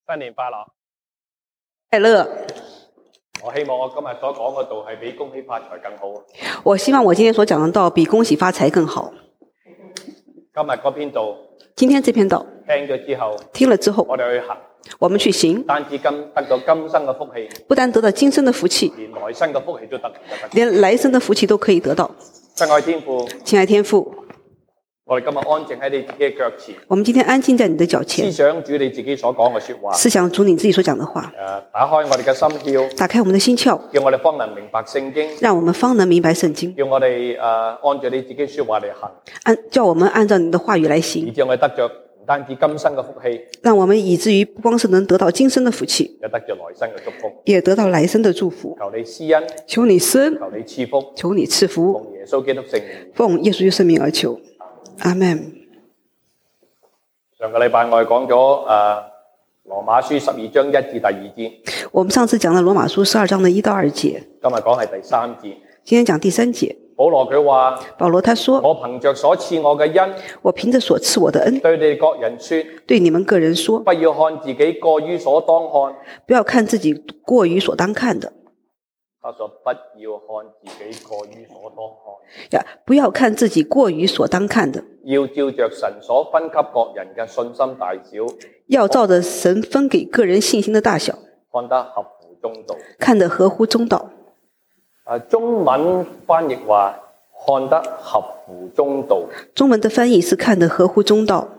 新年快樂！ 快樂！ 我希望我今日所講嘅道係比恭喜發財更好。 我希望我今天所講的道比恭喜發財更好。 今日嗰篇道， 今天這篇道聽了之後， 我哋去行， 我們去行， 單止得到今生嘅福氣， 不但得到今生的福氣， 連來生嘅福氣都得， 連來生的福氣都可以得到。 親愛天父， 親愛天父， 我哋今日安靜喺你自己嘅腳前。 我們今天安靜在你的腳前， 思想主你自己所講嘅說話， 思想主你自己所講的話。 打開我哋嘅心竅， 打開我們的心竅， 叫我哋方能明白聖經， 讓我們方能明白聖經。 叫我哋按照你自己說話嚟行， 叫我們按照你的話語來行， 以致我哋得着唔單止今生嘅福氣， 讓我們以至於不光是能得到今生的福氣， 也得着來生嘅祝福， 也得到來生的祝福。 求你施恩， 求你施恩， 求你賜福， 求你賜福。 奉耶穌基督聖名， 奉耶穌基督聖名而求，阿們。 上個禮拜我哋講咗羅馬書12章1至第2節， 我們上次講了羅馬書12章的1到2節， 今日講係第3節。 今天講第3節。 保羅佢話， 保羅他說， 我憑着所賜我嘅恩， 我憑着所賜我的恩， 對你哋各人說， 對你們個人說， 不要看自己過於所當看， 不要看自己過於所當看的。 他說不要看自己過於所當看， 不要看自己過於所當看的， 要照着神所分給各人嘅信心大小， 要照着神分給個人信心的大小， 看得合乎中道， 看得合乎中道。 中文翻譯話看得合乎中道， 中文的翻譯是看得合乎中道，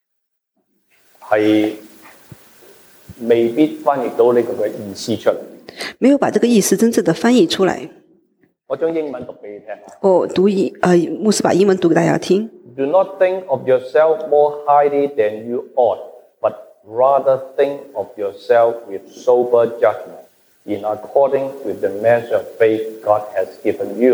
係未必翻譯到呢個嘅意思出嚟。 沒有把這個意思真正的翻譯出來。 我將英文讀俾你聽。 牧師把英文讀給大家聽。 Do not think of yourself more highly than you ought, but rather think of yourself with sober judgment, in according with the measure of faith God has given you。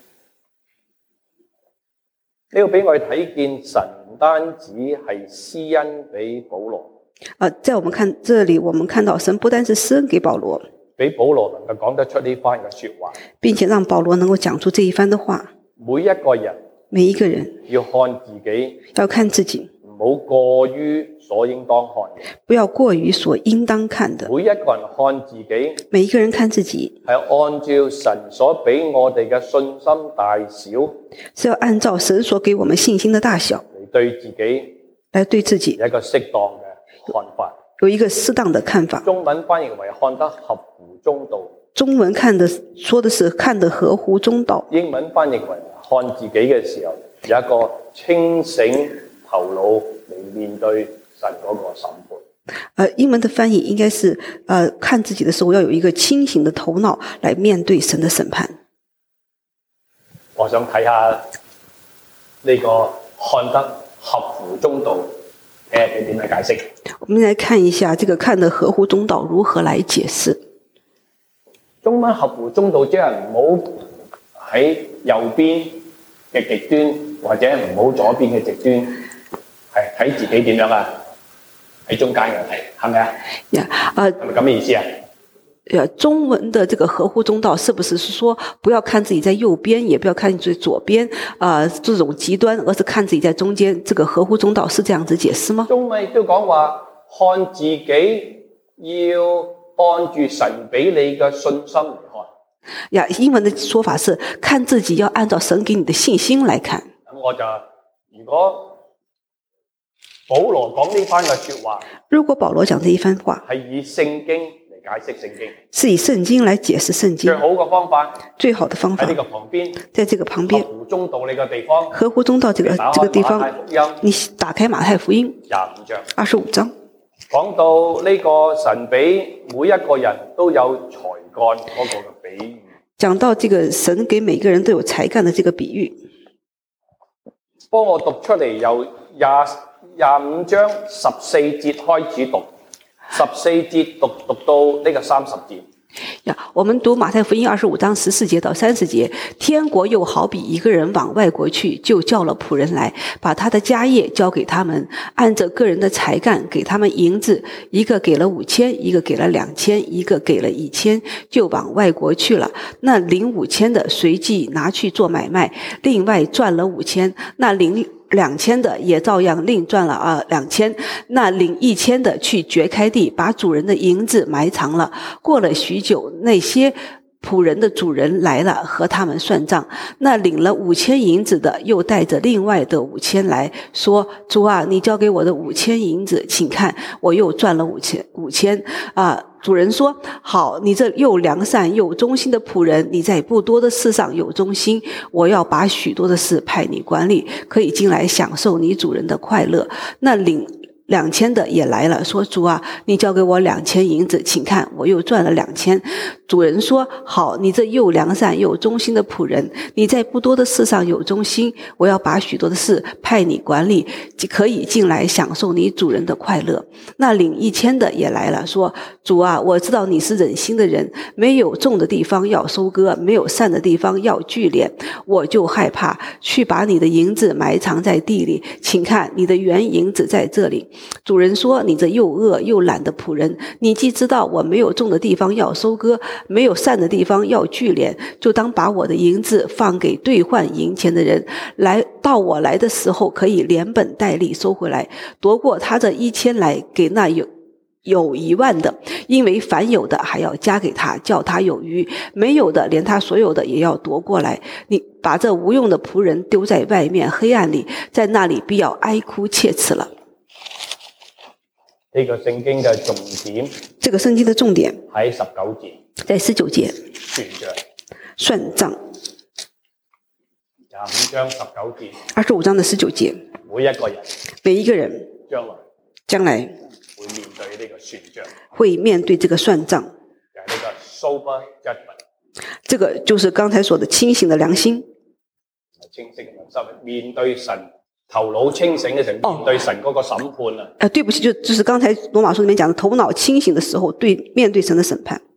呢個俾我哋睇見神唔單止係施恩俾保羅。 在我們看這裡，我們看到神不單是施恩給保羅， 俾保羅能夠講得出呢番嘅說話， 並且讓保羅能夠講出這一番的話。 每一個人要看自己，唔好過於所應當看嘅， 不要過於所應當看的。 每一個人看自己， 每一個人看自己， 係按照神所俾我哋嘅信心大小， 是要按照神所給我們信心的大小嚟對自己，有一個適當嘅看法。 有一個適當的看法。 中文翻譯為看得合乎中道。 中文說的是看得合乎中道。 英文翻譯為看自己嘅時候，有一個清醒頭腦嚟面對神嗰個審判。 英文的翻譯應該是看自己的時候要有一個清醒的頭腦來面對神的審判。 我想睇下呢個看得合乎中道，睇下佢點樣解釋。 我們來看一下這個看得合乎中道如何來解釋。 中文合乎中道即係唔好喺右邊嘅極端，或者唔好左邊嘅極端，係睇自己點樣啊？喺中間嘅睇，係咪啊？係咪咁嘅意思啊？ 中文的這個合乎中道，是不是說不要看自己在右邊，也不要看自己在左邊這種極端，而是看自己在中間？這個合乎中道是這樣子解釋嗎？ 中文亦都講話看自己要按住神俾你嘅信心嚟看。 英文的說法是看自己要按照神給你的信心來看。 咁我就如果保羅講呢番嘅說話， 如果保羅講這一番話係以聖經解釋聖經， 是以聖經來解釋聖經。 最好嘅方法， 最好的方法喺呢個旁邊， 在這個旁邊， 合乎中道呢個地方， 合乎中道這個地方，你打開馬太福音25章， 講到呢個神俾每一個人都有才幹嗰個嘅比喻， 講到這個神給每個人都有才幹的這個比喻。 幫我讀出嚟，由25章14節開始讀。14節讀到呢個30節。 我們讀馬太福音25章14節到30節。天國又好比一個人往外國去，就叫了僕人來，把他的家業交給他們，按着個人的才幹給他們銀子，一個給了5000，一個給了2000，一個給了1000，就往外國去了。那領5000的隨即拿去做買賣，另外賺了5000。那領 2000的也照样另赚了2000，那领1000的去掘开地，把主人的银子埋藏了。过了许久，那些仆人的主人来了，和他们算账。那领了5000银子的，又带着另外的5000来说：“主啊，你交给我的5000银子，请看，我又赚了5000啊。”主人说：“好，你这又良善又忠心的仆人，你在不多的事上有忠心，我要把许多的事派你管理，可以进来享受你主人的快乐。”那领2000的也来了，说：“主啊，你交给我2000银子，请看，我又赚了2000。”主人说：“好，你这又良善又忠心的仆人，你在不多的事上有忠心，我要把许多的事派你管理，可以进来享受你主人的快乐。”那领1000的也来了，说：“主啊，我知道你是忍心的人，没有种的地方要收割，没有善的地方要聚敛，我就害怕，去把你的银子埋藏在地里，请看，你的原银子在这里。”主人说：“你这又恶又懒的仆人，你既知道我没有种的地方要收割，没有善的地方要聚敛，就当把我的银子放给兑换银钱的人，到我来的时候可以连本带利收回来，夺过他这1000来，给那有10000的，因为凡有的还要加给他，叫他有余；没有的，连他所有的也要夺过来。你把这无用的仆人丢在外面黑暗里，在那里必要哀哭切齒了。” 呢個聖經嘅重點， 這個聖經的重點喺19節， 在19節算賬。 算賬。 25章19節 25章的19節， 每一個人每一個人將來會面對呢個算賬， 會面對這個算賬。 就係呢個 sober judgment。 這個就是剛才說的清醒的良心。 清晰嘅良心，面對神。頭腦清醒嘅時候，面對神嗰個審判啊！ 對不起，就是剛才羅馬書裡面講的，頭腦清醒的時候，面對神的審判。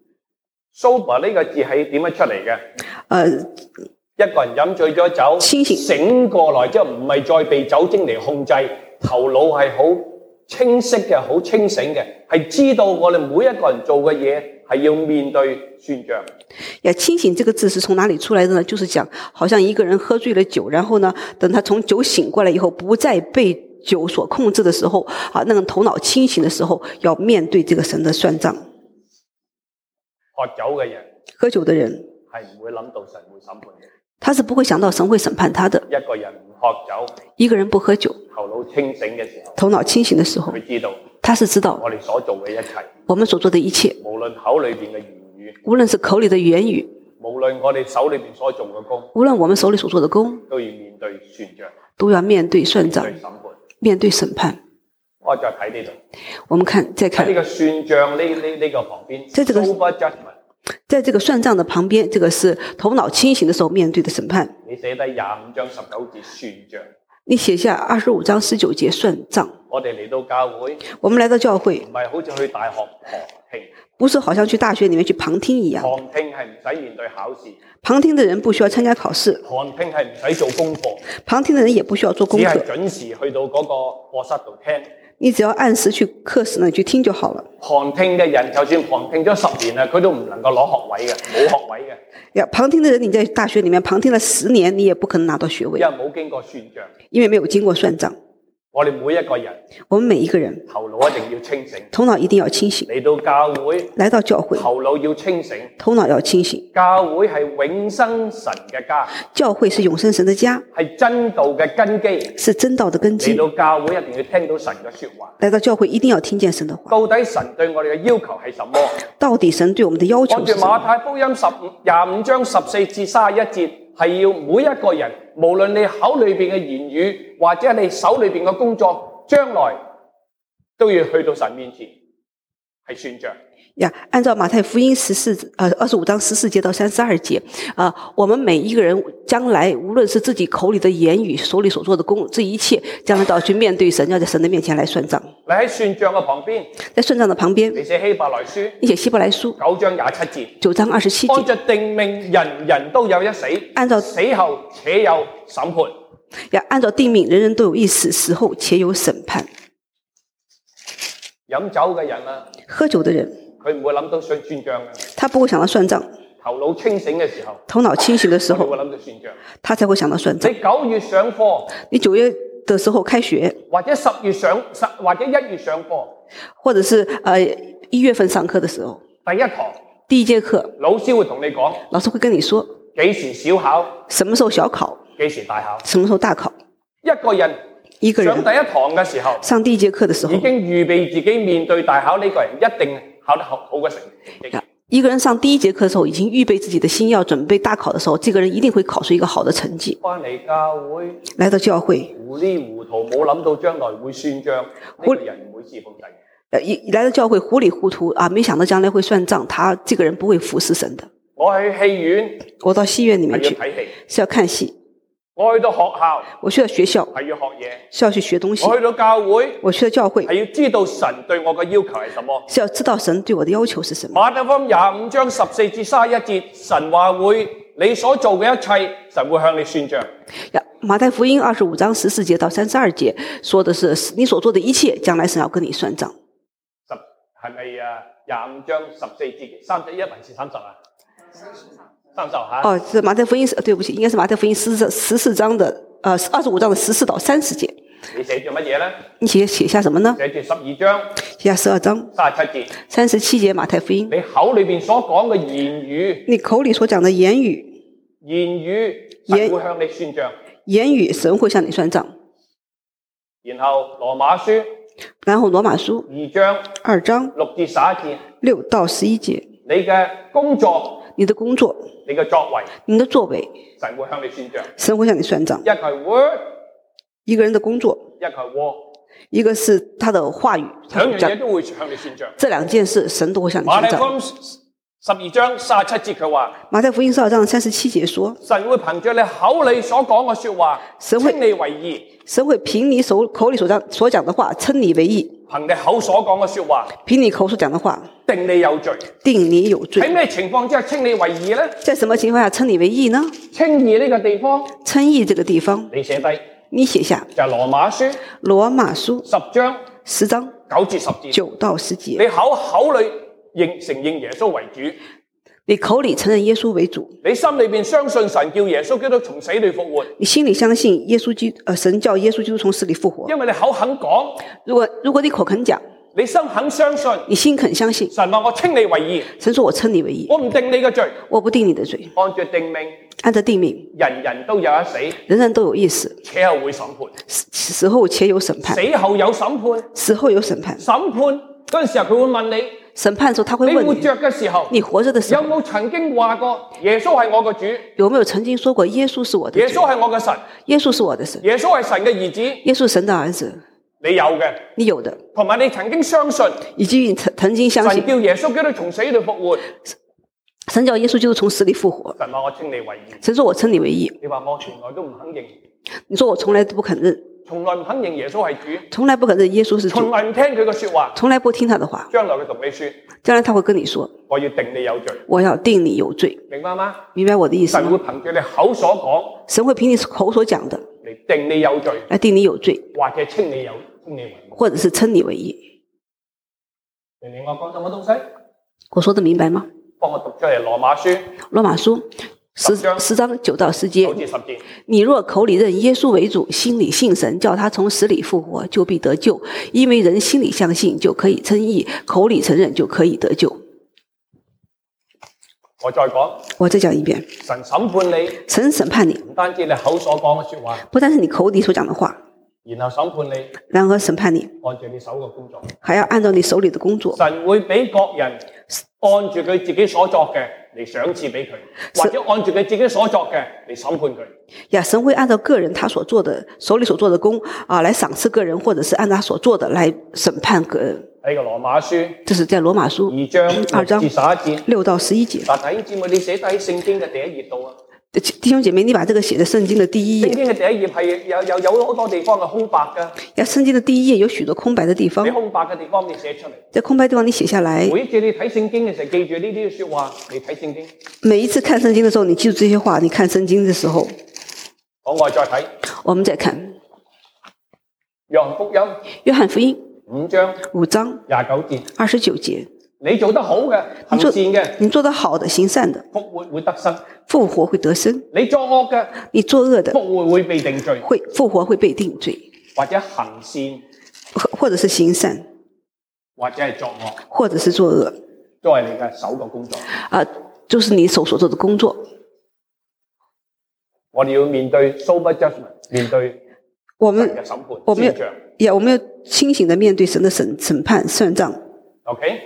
sober 呢個字係點樣出嚟嘅？一個人飲醉咗酒， 清醒醒過來之後，唔係再被酒精嚟控制，頭腦係好清晰嘅，好清醒嘅，係知道我哋每一個人做嘅嘢係要面對算賬。 呀，清醒這個字是從哪裡出來的呢？就是講，好像一個人喝醉了酒，然後呢，等他從酒醒過來以後，不再被酒所控制的時候，那個頭腦清醒的時候，要面對這個神的算賬。 喝酒嘅人， 喝酒的人係唔會諗到神會審判嘅。 他是不會想到神會審判他的。 一個人唔喝酒， 一個人不喝酒， 頭腦清醒嘅時候， 頭腦清醒的時候， 佢知道， 他是知道我哋所做嘅一切， 我們所做的一切， 無論口裏邊嘅言語， 無論是口裡的言語， 無論我哋手裏邊所做嘅工， 無論我們手裡所做的工， 都要面對算賬， 判。 面對審判。 我再睇呢度， 我們再看喺呢個算賬呢個旁邊， 在這個 sober judgment。 在這個算賬的旁邊，這個是頭腦清醒的時候面對的審判。 你寫低25章19節算賬， 你寫下25章19節算賬。 我哋嚟到教會， 我們來到教會， 唔係好似去大學旁聽， 不是好像去大學裡面去旁聽一樣。 旁聽係唔使面對考試， 旁聽的人不需要參加考試， 旁聽係唔使做功課， 旁聽的人也不需要做功只係課， 準時去到嗰個課室度聽。 你只要按時去課室那裡去聽就好了。 旁聽嘅人，就算旁聽咗10年啦，佢都唔能夠攞學位嘅，冇學位嘅。 旁聽的人，你在大學裡面旁聽了10年，你也不可能拿到學位， 因為冇經過算賬， 因為沒有經過算賬。 我哋每一個人， 我們每一個人頭腦一定要清醒， 頭腦一定要清醒。 嚟到教會， 來到教會， 頭腦要清醒， 頭腦要清醒。 教會係永生神嘅家， 教會是永生神的家， 係真道嘅根基， 是真道的根基。 嚟到教會一定要聽到神嘅說話。 來到教會一定要聽見神的話。 到底神對我哋嘅要求係什麼？ 到底神對我們的要求按住是什麼？ 馬太福音25章14至31節，係要每一個人，無論你口裏邊嘅言語，或者你手裏邊嘅工作，將來都要去到神面前，係算賬。 按照馬太福音25章14節到32節，我們每一個人將來無論是自己口裡的言語，手裡所做的工，這一切將來都要去面對神，要在神的面前來算賬。 你喺算賬嘅旁邊， 在算賬的旁邊， 你寫希伯來書， 你寫希伯來書 9章27節 ，9章27節， 按着定命，人人都有一死， 按照死後且有審判。 按照定命，人人都有一死，死後且有審判。 飲酒嘅人啊， 喝酒的人， 佢唔會諗到算賬嘅， 他不會想到算賬。 頭腦清醒嘅時候， 頭腦清醒的時候， 會諗到算賬。 他才會想到算賬。 你9月上課， 你9月的時候開學， 或者1月上課， 或者是1月份上課的時候， 第一節課， 老師會同你講， 老師會跟你說幾時小考， 什麼時候小考， 幾時大考， 什麼時候大考。 一個人上第一堂嘅時候， 上第一節課的時候， 已經預備自己面對大考，呢個人一定考得好嘅成績。 一個人上第一節課的時候，已經預備自己的心要準備大考的時候，這個人一定會考出一個好的成績。 返嚟教會， 來到教會， 糊裏糊塗冇諗到將來會算賬，呢個人唔會侍奉神。 來到教會糊裏糊塗啊，沒想到將來會算賬，他這個人不會服侍神的。 我去戲院， 我到戲院裏面去係要睇戲， 是要看戲。 我去到學校， 我去到學校係要學嘢， 是要去學東西。 我去到教會， 我去到教會係要知道神對我嘅要求係什麼， 是要知道神對我的要求是什麼。 馬太福音25章14至31節，神話會你所做嘅一切，神會向你算賬。 馬太福音25章14節到32節說的是你所做的一切，將來神要跟你算賬。 係咪25章14節31還是30啊？30嚇。 哦，是馬太福音，對不起，應該是馬太福音14章的25章的14到30節。 你寫住乜嘢呢？ 你寫下什麼呢？ 寫住12章。 寫下12章。 37節。 37節馬太福音。 你口裏邊所講嘅言語。 你口裏所講的言語。 言語神會向你算賬。 言語神會向你算賬。 然後羅馬書2章6至11節 6到11節， 你嘅工作， 你的工作， 你嘅作為， 你的作為， 神會向你算賬。 神會向你算賬。 一個係 word， 一個人的工作， 一個係 word， 一個是他的話語， 兩樣嘢都會向你算賬。 這兩件事神都會向你算賬。 12章37節佢話， 馬太福音12章37節說， 神會憑着你口裏所講嘅說話，稱你為義。 神會憑你口裏所講的話，稱你為義。 憑你口所講嘅說話， 憑你口所講的話， 定你有罪。 定你有罪。 喺咩情況之下稱你為義呢？ 在什麼情況下稱你為義呢？ 稱義呢個地方， 稱義這個地方， 你寫低， 你寫下， 就係羅馬書10章9至10節 9到10節。 你口裏承認耶穌為主， 你口裏承認耶穌為主， 你心裏邊相信神叫耶穌基督從死裏復活， 你心裏相信神叫耶穌基督從死裏復活， 因為你口肯講， 如果你口肯講， 你心肯相信， 你心肯相信， 神話我稱你為義， 神說我稱你為義， 我唔定你嘅罪， 我不定你的罪，按着定命， 人人都有一死， 人人都有一死， 且後會審判， 死後且有審判， 死後有審判， 死後有審判， 審判嗰陣時候佢會問你。 審判的時候，他會問你： 你活着嘅時候， 你活着的時候， 有冇曾經話過耶穌係我嘅主？ 有沒有曾經說過耶穌是我的主？ 耶穌係我嘅神， 耶穌是我的神， 耶穌係神嘅兒子， 耶穌神的兒子。 你有嘅， 你有的， 同埋你曾經相信， 以及你曾經相信神叫耶穌基督從死裏復活， 神叫耶穌基督從死裏復活。 神話我稱你為義， 神說我稱你為義。 你話我從來都唔肯認， 你說我從來都不肯認。 從來唔肯認耶穌係主， 從來不肯認耶穌是主， 從來唔聽佢嘅說話， 從來不聽他的話。 將來佢同你說， 將來他會跟你說， 我要定你有罪， 我要定你有罪， 明白嗎？ 明白我的意思嗎？ 神會憑住你口所講， 神會憑你口所講的嚟定你有罪， 來定你有罪， 或者稱你為義， 或者是稱你為義。 明唔明我講什麼東西？ 我說得明白嗎？ 幫我讀出嚟，羅馬書 10章9到10節，你若口裏認耶穌為主，心裏信神，叫他從死裏復活，就必得救。因為人心裏相信，就可以稱義；口裏承認，就可以得救。 我再講一遍， 神審判你， 唔單止你口所講嘅說話， 不單是你口裏所講的話， 然後審判你， 然後審判你， 按照你手嘅工作， 還要按照你手裏的工作。 神會俾各人按住佢自己所作嘅嚟賞賜俾佢，或者按住佢自己所作嘅嚟審判佢。 神會按照個人他所做的手裏所做的工來賞賜個人，或者是按照他所做的來審判個人。 喺個羅馬書， 這是在羅馬書2章6到11節。 弟兄姊妹，你寫低喺聖經嘅第一頁度啊！ 弟兄姐妹，你把這個寫在聖經的第一頁。 聖經嘅第一頁係有好多地方係空白㗎。聖經的第一頁有許多空白的地方。 喺空白嘅地方你寫出嚟。 在空白地方你寫下來。 每一次你睇聖經嘅時候，記住呢啲說話，你睇聖經。 每一次看聖經的時候，你記住這些話。你看聖經的時候， 好，我再睇。 我們再看約翰福音。 約翰福音 5章 29節。 你做得好嘅，行善嘅， 你做得好的，行善的， 復活會得生， 復活會得生。 你作惡嘅， 你作惡的， 復活會被定罪， 復活會被定罪。 或者行善， 或者是行善， 或者係作惡， 或者是作惡， 都係你嘅首個工作。 就是你手所做的工作。 我哋要面對 sober judgment， 面對我們神嘅審判、 我們算賬。 要我們要清醒的面對神的審判算賬。 OK，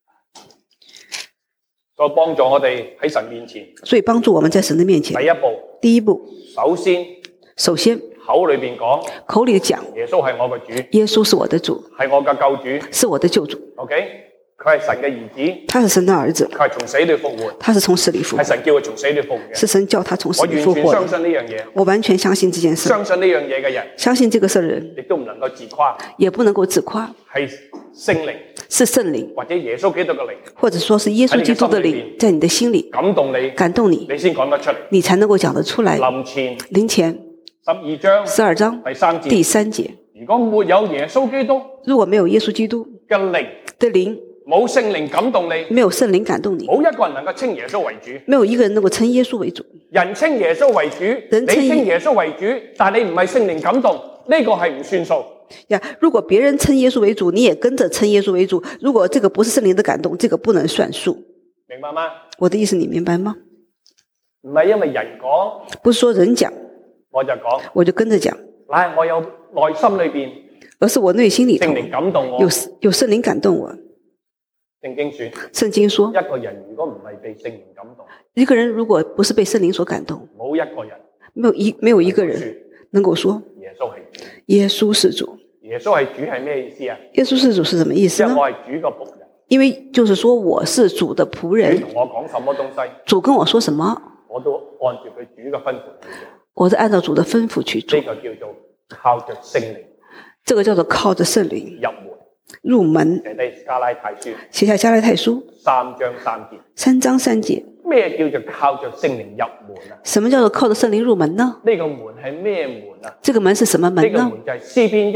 所以幫助我哋喺神面前。 所以幫助我們在神的面前。第一步，首先口裏邊講， 口裏講， 耶穌係我嘅主， 耶穌是我的主， 係我嘅救主， 是我的救主。 OK， 佢係神嘅兒子， 他是神的兒子， 佢係從死裏復活， 他是從死裏復活， 係神叫佢從死裏復活嘅。 是神叫他從死裏復活。 我完全相信呢樣嘢， 我完全相信這件事。 相信呢樣嘢嘅人， 相信這個事的人， 亦都唔能夠自誇， 也不能夠自誇， 係聖靈， 是聖靈， 或者耶穌基督嘅靈， 或者說是耶穌基督的靈，在你的心裏感動你， 你先講得出， 你才能夠講得出來。林前12章第3節， 如果沒有耶穌基督， 如果沒有耶穌基督嘅靈的靈， 冇聖靈感動你， 沒有聖靈感動你， 冇一個人能夠稱耶穌為主， 沒有一個人能夠稱耶穌為主。 人稱耶穌為主，你稱耶穌為主，但你唔係聖靈感動，呢個係唔算數。 如果別人稱耶穌為主，你也跟着稱耶穌為主，如果這個不是聖靈的感動，這個不能算數。 明白嗎？ 我的意思你明白嗎？ 唔係因為人講， 不是說人講，我就跟着講。 我有內心裏邊， 而是我內心裏頭聖靈感動我， 有聖靈感動我。聖經說， 一個人如果唔係被聖靈感動， 一個人如果不是被聖靈所感動， 冇一個人， 沒有一個人能夠說耶穌係主。 耶穌是主。 耶穌係主係咩意思啊？ 耶穌是主是什麼意思呢？ 因為我係主嘅僕人。 因為就是說我是主的僕人。 主同我講什麼東西， 主跟我說什麼， 我都按住佢主嘅吩咐去做。 我是按照主的吩咐去做。 呢個叫做靠着聖靈。 這個叫做靠着聖靈入門。寫下加拉太書3章3節。 咩叫做靠着聖靈入門啊？ 什麼叫做靠着聖靈入門呢？ 呢個門係咩門啊？ 這個門是什麼門呢？ 呢個門就係詩篇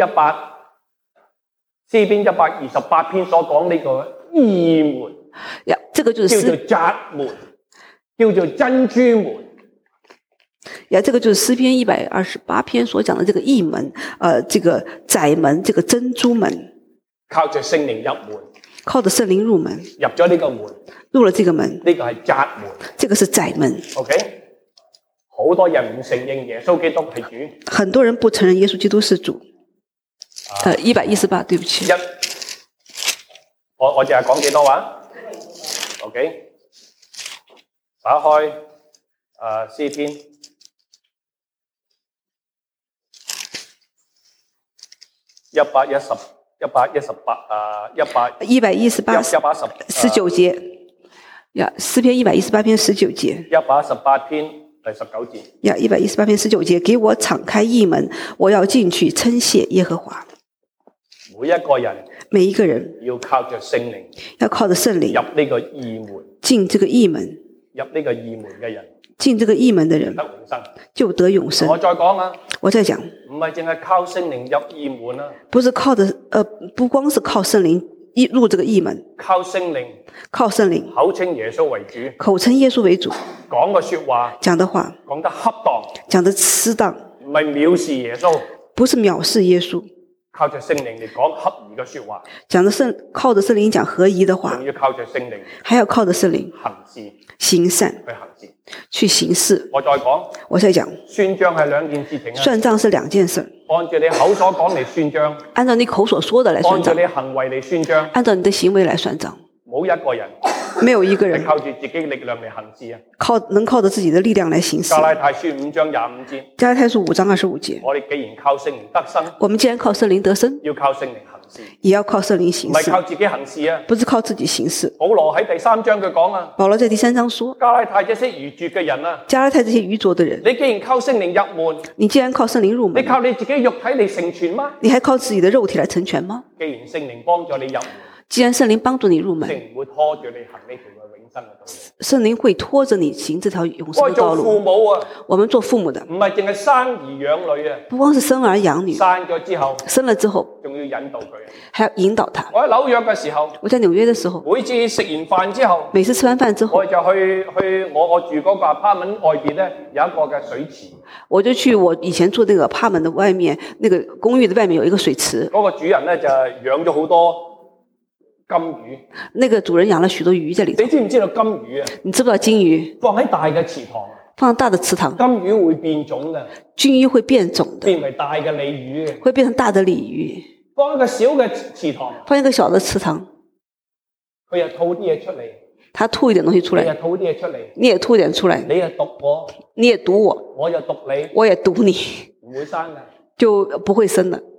128篇所講呢個義門。 這個就是叫做窄門，叫做珍珠門。 這個就是詩篇128篇所講的這個義門，這個窄門，這個珍珠門。 靠着聖靈入門， 靠着聖靈入門， 入咗呢個門， 入了這個門， 呢個係窄門， 這個是窄門。 OK， 好多人唔承認耶穌基督係主， 很多人不承認耶穌基督是主。118，對不起。 我淨係講幾多話 ？OK， 打開詩篇118 19節。詩篇118篇19節。 118篇第19節。 118篇19節，給我敞開義門，我要進去稱謝耶和華。每一個人要靠着聖靈， 要靠着聖靈入呢個義門， 進這個義門， 入呢個義門嘅人， 進這個義門的人得永生， 就得永生。 我再講啊， 我再講， 唔係淨係靠聖靈入義門啊， 不是靠着不光是靠聖靈入這個義門， 靠聖靈，口稱耶穌為主， 口稱耶穌為主， 講嘅說話， 講的話， 講得恰當， 講得適當， 唔係藐視耶穌， 不是藐視耶穌。 靠着聖靈嚟講合宜嘅說話， 靠着聖靈講合宜的話， 仲要靠着聖靈， 還要靠着聖靈行事行善去行事。 我再講，算賬係兩件事情啊， 算賬是兩件事。 按照你口所講嚟算賬， 按照你口所說的來算賬， 按照你行為嚟算賬， 按照你的行為來算賬。 冇一個人， 沒有一個人靠住自己力量嚟行事啊！ 能靠着自己的力量來行事。 加拉太書5章25節。 加拉太書5章25節。 我哋既然靠聖靈得生， 我們既然靠聖靈得生， 要靠聖靈行事， 也要靠聖靈行事， 唔係靠自己行事啊！ 不是靠自己行事。 保羅喺第3章佢講啊， 保羅在第3章說， 加拉太這些愚拙嘅人啊， 加拉太這些愚拙的人， 你既然靠聖靈入門， 你既然靠聖靈入門， 你靠你自己肉體嚟成全嗎？ 你還靠自己的肉體來成全嗎？ 既然聖靈幫助你入門， 既然聖靈幫助你入門， 聖靈會拖住你行呢條嘅永生嘅道路。 聖靈會拖着你行這條永生我做的道路。 父母啊， 我們做父母的， 唔係淨係生兒養女啊， 不光是生兒養女， 生咗之後生了之後仲要引導佢。 還要引導他。 我喺紐約嘅時候， 我在紐約的時候， 每次食完飯之後， 每次吃完飯之後， 我就去我住嗰個 apartment 外邊咧有一個嘅水池， 我就去我以前住那個 apartment 的外面，那個公寓的外面有一個水池。 嗰個主人咧就養咗好多金魚。 那個主人養了許多魚在裏頭。 你知唔知道金魚啊？ 你知不知道金魚放喺大嘅池塘， 放大的池塘， 金魚會變種嘅， 金魚會變種的， 變為大嘅鯉魚嘅。 會變成大的鯉魚。 放一個小嘅池塘， 放一個小的池塘， 佢又吐啲嘢出嚟， 他吐一點東西出來， 你又吐啲嘢出嚟， 你也吐一點出來， 你又毒我， 你也毒我， 我又毒你， 我也毒你， 唔會生嘅。 就不會生的。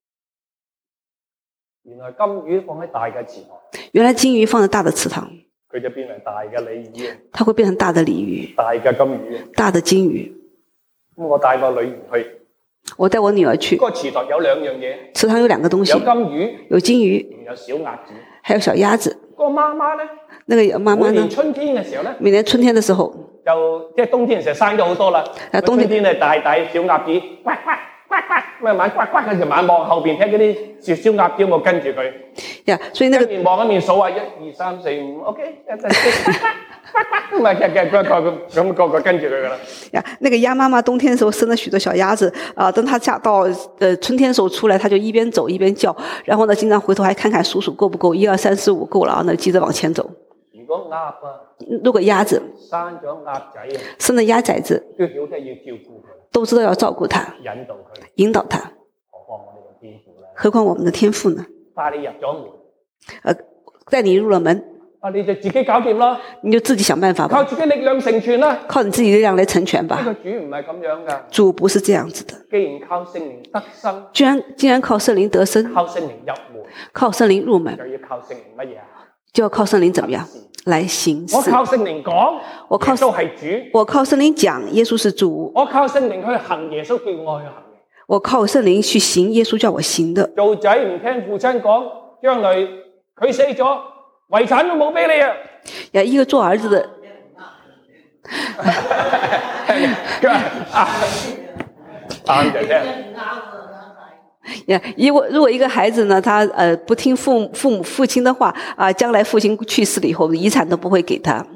原來金魚放喺大嘅池塘， 原來金魚放在大的池塘， 佢就變為大嘅鯉魚， 它會變成大的鯉魚， 大嘅金魚， 大的金魚。 咁我帶個女兒去， 我帶我女兒去， 嗰個池塘有兩樣嘢， 池塘有兩個東西， 有金魚， 有金魚， 仲有小鴨子， 還有小鴨子。 個媽媽咧， 那個媽媽呢每年？春天嘅時候咧， 每年春天的時候， 就即係冬天嘅時候生咗好多啦。 冬天春天係大小鴨子，呱呱呱呱，咁晚呱呱嘅就晚望後邊睇嗰啲小鴨子有冇跟住佢。 呀，所以那個一面望一面數啊，1、2、3、4、5 ，OK，咁啊，咁個跟住佢噶啦。 呀，那個鴨媽媽冬天的時候生了許多小鴨子啊、等它下到春天的時候出來，它就一邊走一邊叫，然後呢，經常回頭還看看數數夠不夠，1、2、3、4、5夠了，然後呢，接着往前走。 如果鴨啊， 如果鴨子生咗鴨仔啊， 生了鴨崽子， 都曉得要照顧佢， 都知道要照顧它， 引導佢， 引導它。 何況我哋嘅天父咧， 何況我們的天父呢？ 帶你入咗門， 帶你入了門， 你就自己搞掂啦， 你就自己想辦法吧， 靠自己力量成全啦。 靠你自己力量來成全呢吧。 個主唔係咁樣噶， 主不是這樣子的， 既然靠聖靈得生， 既然靠聖靈得生， 靠聖靈入門， 靠聖靈入門， 就要靠聖靈乜嘢啊？ 就要靠聖靈怎麼樣來行事？ 我靠聖靈講， 我靠耶穌係主； 我靠聖靈講，耶穌是主。 我靠聖靈去行耶穌叫我去行。 我靠聖靈去行耶穌叫我行的。 做仔唔聽父親講，將來佢死咗，遺產都冇俾你啊！ 呀，一個做兒子的， 啱就聽。 呀，如果一個孩子呢，他不聽父親的話啊，將來父親去世了以後，遺產都不會給他。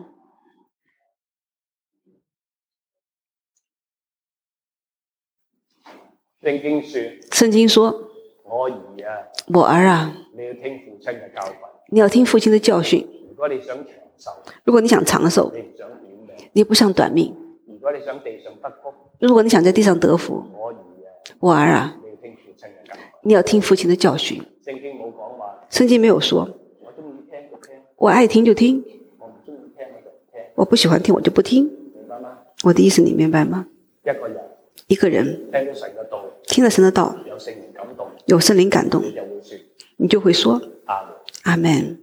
聖經說， 我兒啊， 我兒啊， 你要聽父親嘅教訓。 你要聽父親的教訓。 如果你想長壽， 如果你想長壽， 你唔想短命， 你不想短命。 如果你想地上得福， 如果你想在地上得福， 我兒啊， 我兒啊， 你要聽父親嘅教訓。 你要聽父親的教訓。 聖經冇講話， 聖經沒有說， 我中意聽就聽， 我愛聽就聽， 我唔中意聽我就唔聽。 我不喜歡聽我就不聽。 明白嗎？ 我的意思你明白嗎？ 一個人一個人聽到神嘅道， 聽了神的道， 有聖靈感動， 有聖靈感動， 你就會說你就會說阿門。 阿門。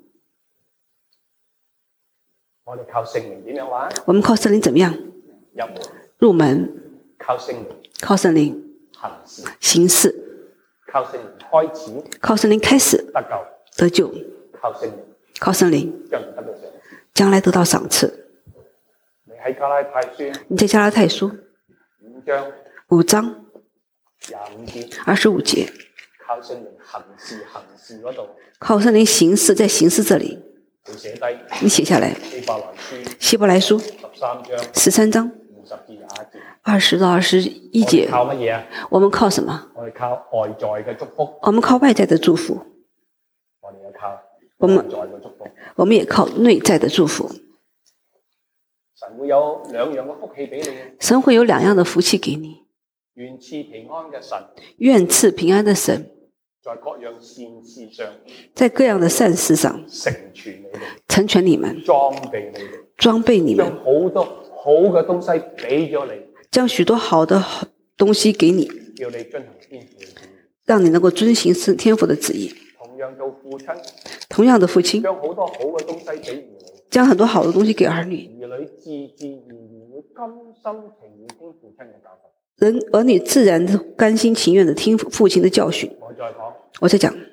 我哋靠聖靈點樣玩？ 我們靠聖靈怎麼樣？ 入門， 入門， 靠聖靈靠聖靈行事， 行事， 靠聖靈開始靠聖靈開始得救， 得救， 靠聖靈靠聖靈將來得到賞賜。 將來得到賞賜。 你喺加拉太書你在加拉太書 5章 5章 25節， 25節， 靠聖靈行事嗰度， 靠聖靈行事，在行事這裡， 你寫低你寫下來。 希伯來書希伯來書 13章 13章 20至21節， 20到21節。 靠乜嘢啊？ 我們靠什麼？ 我哋靠外在嘅祝福， 我們靠外在的祝福， 我哋又靠我們內在嘅祝福。 我們也靠內在的祝福。 神會有兩樣嘅福氣俾你， 神會有兩樣的福氣給你。 願賜平安嘅神， 願賜平安的神， 在各樣善事上在各樣的善事上成全你哋， 成全你們， 裝備你哋， 裝備你將們， 好多好嘅東西俾咗你， 將許多好的東西給你， 叫你遵行天父嘅旨意。 讓你能夠遵行天父的旨意。 同樣做父親， 同樣的父親， 將好多好嘅東西俾兒女， 將很多好的東西給兒女， 兒女自自然然會甘心情願聽父親嘅教訓。 兒女自然甘心情願地聽父親的教訓。 我再講， 我再講， 願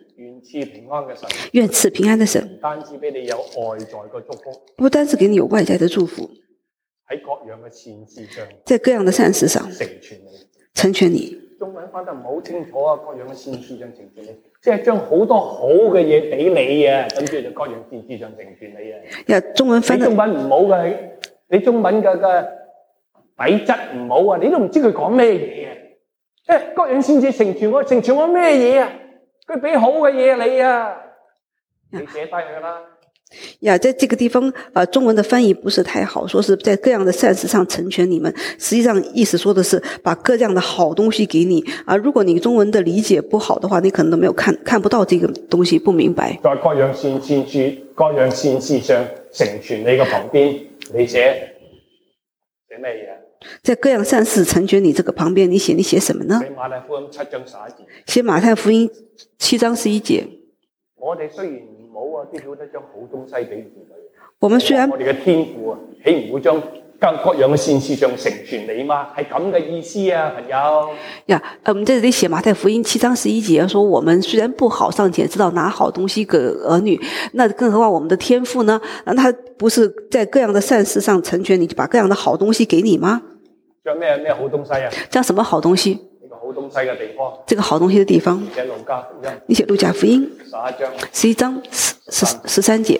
賜平安嘅神， 願賜平安的神唔單止俾你有外在嘅祝福， 不單是給你有外在的祝福， 喺各樣嘅善事上在各樣的善事上成全你。 成全你。 中文翻得唔好清楚啊！各樣嘅善事上成全你，即係將好多好嘅嘢俾你啊！咁叫做各樣善事上成全你啊！ 呀，中文翻得你中文唔好嘅，你中文嘅底質唔好啊！你都唔知佢講咩嘢啊！即係各樣善事成全我，成全我咩嘢啊？佢俾好嘅嘢你啊！你寫低佢啦。 呀，在這個地方，中文的翻譯不是太好，說是在各樣的善事上成全你們。實際上意思說的是把各樣的好東西給你。如果你中文的理解不好的話，你可能都沒有看不到這個東西，不明白。 在各樣善事上成全你嘅旁邊，你寫咩嘢？ 在各樣善事成全你這個旁邊，你寫什麼呢？ 寫馬太福音7章11節。 寫馬太福音7章11節。 我哋雖然唔好啊，都曉得將好東西俾兒女。 我們雖然我哋嘅天父啊，豈唔會將各樣嘅善事上成全你嗎？係咁嘅意思啊，朋友。 呀，我們在這裡寫馬太福音7章11節，說我們雖然不好，尚且知道拿好東西給兒女，那更何況我們的天父呢？那他不是在各樣的善事上成全你，就把各樣的好東西給你嗎？ 將咩好東西啊？ 將什麼好東西？ 呢個好東西嘅地方。 這個好東西的地方。 寫路加福音。 你寫路加福音 11章 13節。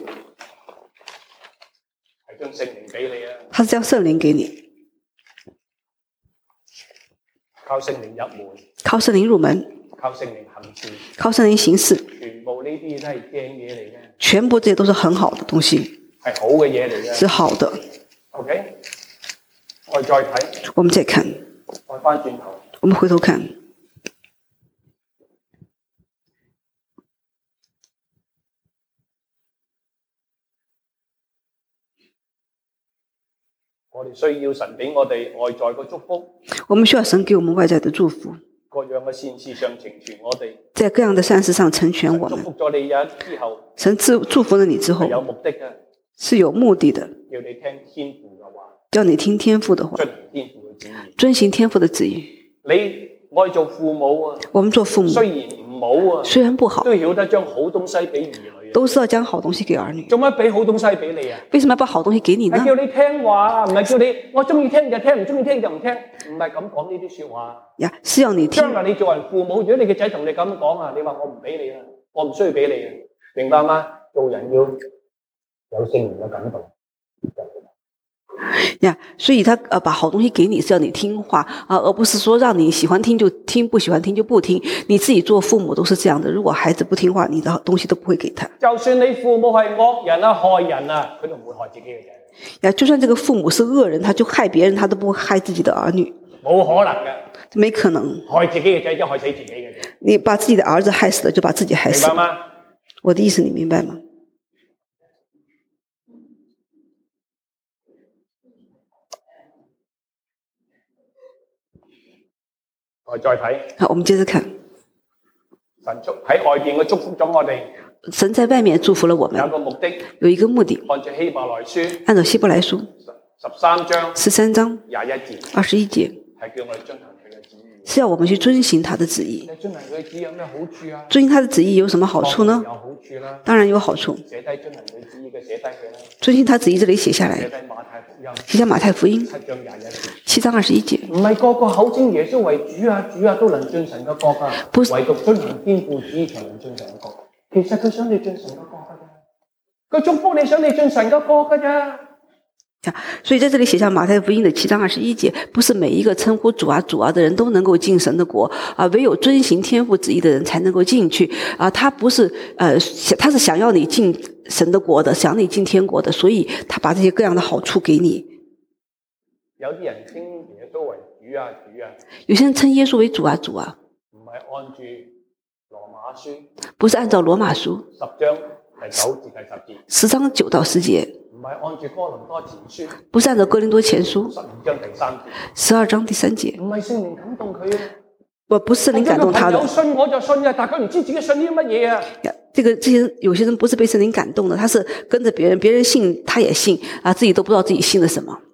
係將聖靈俾你啊！ 他是將聖靈給你， 靠聖靈入門， 靠聖靈入門， 靠聖靈行事， 靠聖靈行事。 全部呢啲都係正嘢嚟嘅。 全部這些都是很好的東西， 係好嘅嘢嚟嘅。 是好的。 OK， 我哋再睇， 我們再看， 我翻轉頭， 我們回頭看。 我哋需要神俾我哋外在嘅祝福。 我們需要神給我們外在的祝福。 各樣嘅善事上成全我哋。 在各樣的善事上成全我們。 祝福咗你之後， 神祝福了你之後， 係有目的嘅， 是有目的的。 叫你聽天父嘅話， 叫你聽天父的話，遵行天父的旨意。 你愛做父母啊， 我們做父母雖然唔好啊， 雖然不好， 都曉得將好東西俾兒女。 都是要將好東西給兒女。 做乜俾好東西俾你啊？ 為什麼要把好東西給你呢？ 係叫你聽話，唔係叫你我中意聽就聽，唔中意聽就唔聽，唔係咁講呢啲說話。 呀，是要你聽。 將來你做人父母，如果你嘅仔同你咁講啊，你話我唔俾你啦，我唔需要俾你啊，明白嗎？做人要有聖靈嘅感動。 呀，所以他把好東西給你，是要你聽話啊，而不是說讓你喜歡聽就聽，不喜歡聽就不聽。你自己做父母都是這樣的，如果孩子不聽話，你的東西都不會給他。 就算你父母係惡人啊、害人啊，佢都唔會害自己嘅仔。 呀，就算這個父母是惡人，他就害別人，他都不會害自己的兒女。 冇可能嘅， 沒可能。 害自己嘅仔就害死自己嘅仔。 你把自己的兒子害死了，就把自己害死了。 明白嗎？ 我的意思你明白嗎？ 我再睇。 好，我們接着看。 神喺外邊嘅祝福咗我哋。 神在外面祝福了我們。 有個目的。 有一個目的。 按照希伯來書。 按照希伯來書。 13章。 13章。 21節。 21節。 係叫我哋遵行佢嘅旨意。 是要我們去遵行他的旨意。 遵行佢嘅旨意有咩好處啊？ 遵行他的旨意有什麼好處呢？ 有好處啦。 當然有好處。 寫低遵行佢旨意嘅寫低佢啦。 遵行他旨意這裡寫下來。 寫低馬太福音。 寫下馬太福音。7章21節。 唔係個個口稱耶穌為主啊主啊都能進神嘅國啊，唯獨遵行天父旨意才能進神嘅國。其實佢想你進神嘅國噶咋，佢祝福你想你進神嘅國噶咋。 所以在這裡寫下馬太福音的7章21節，不是每一個稱呼主啊主啊的人都能夠進神的國啊，唯有遵行天父旨意的人才能夠進去啊。他不是他是想要你進神的國的，想你進天國的，所以他把這些各樣的好處給你。 有啲人稱耶穌為主啊主啊， 有些人稱耶穌為主啊主啊， 唔係按住羅馬書， 不是按照羅馬書 10章第9至第10節 ，10章9到10節。 唔係按住哥林多前書， 不是按照哥林多前書 12章第3節 ，12章第3節。 唔係聖靈感動佢啊， 不是聖靈感動他的。 有信我就信啊，但佢唔知自己信啲乜嘢啊。 這些有些人不是被聖靈感動的，他是跟着別人，別人信他也信啊，自己都不知道自己信了什麼。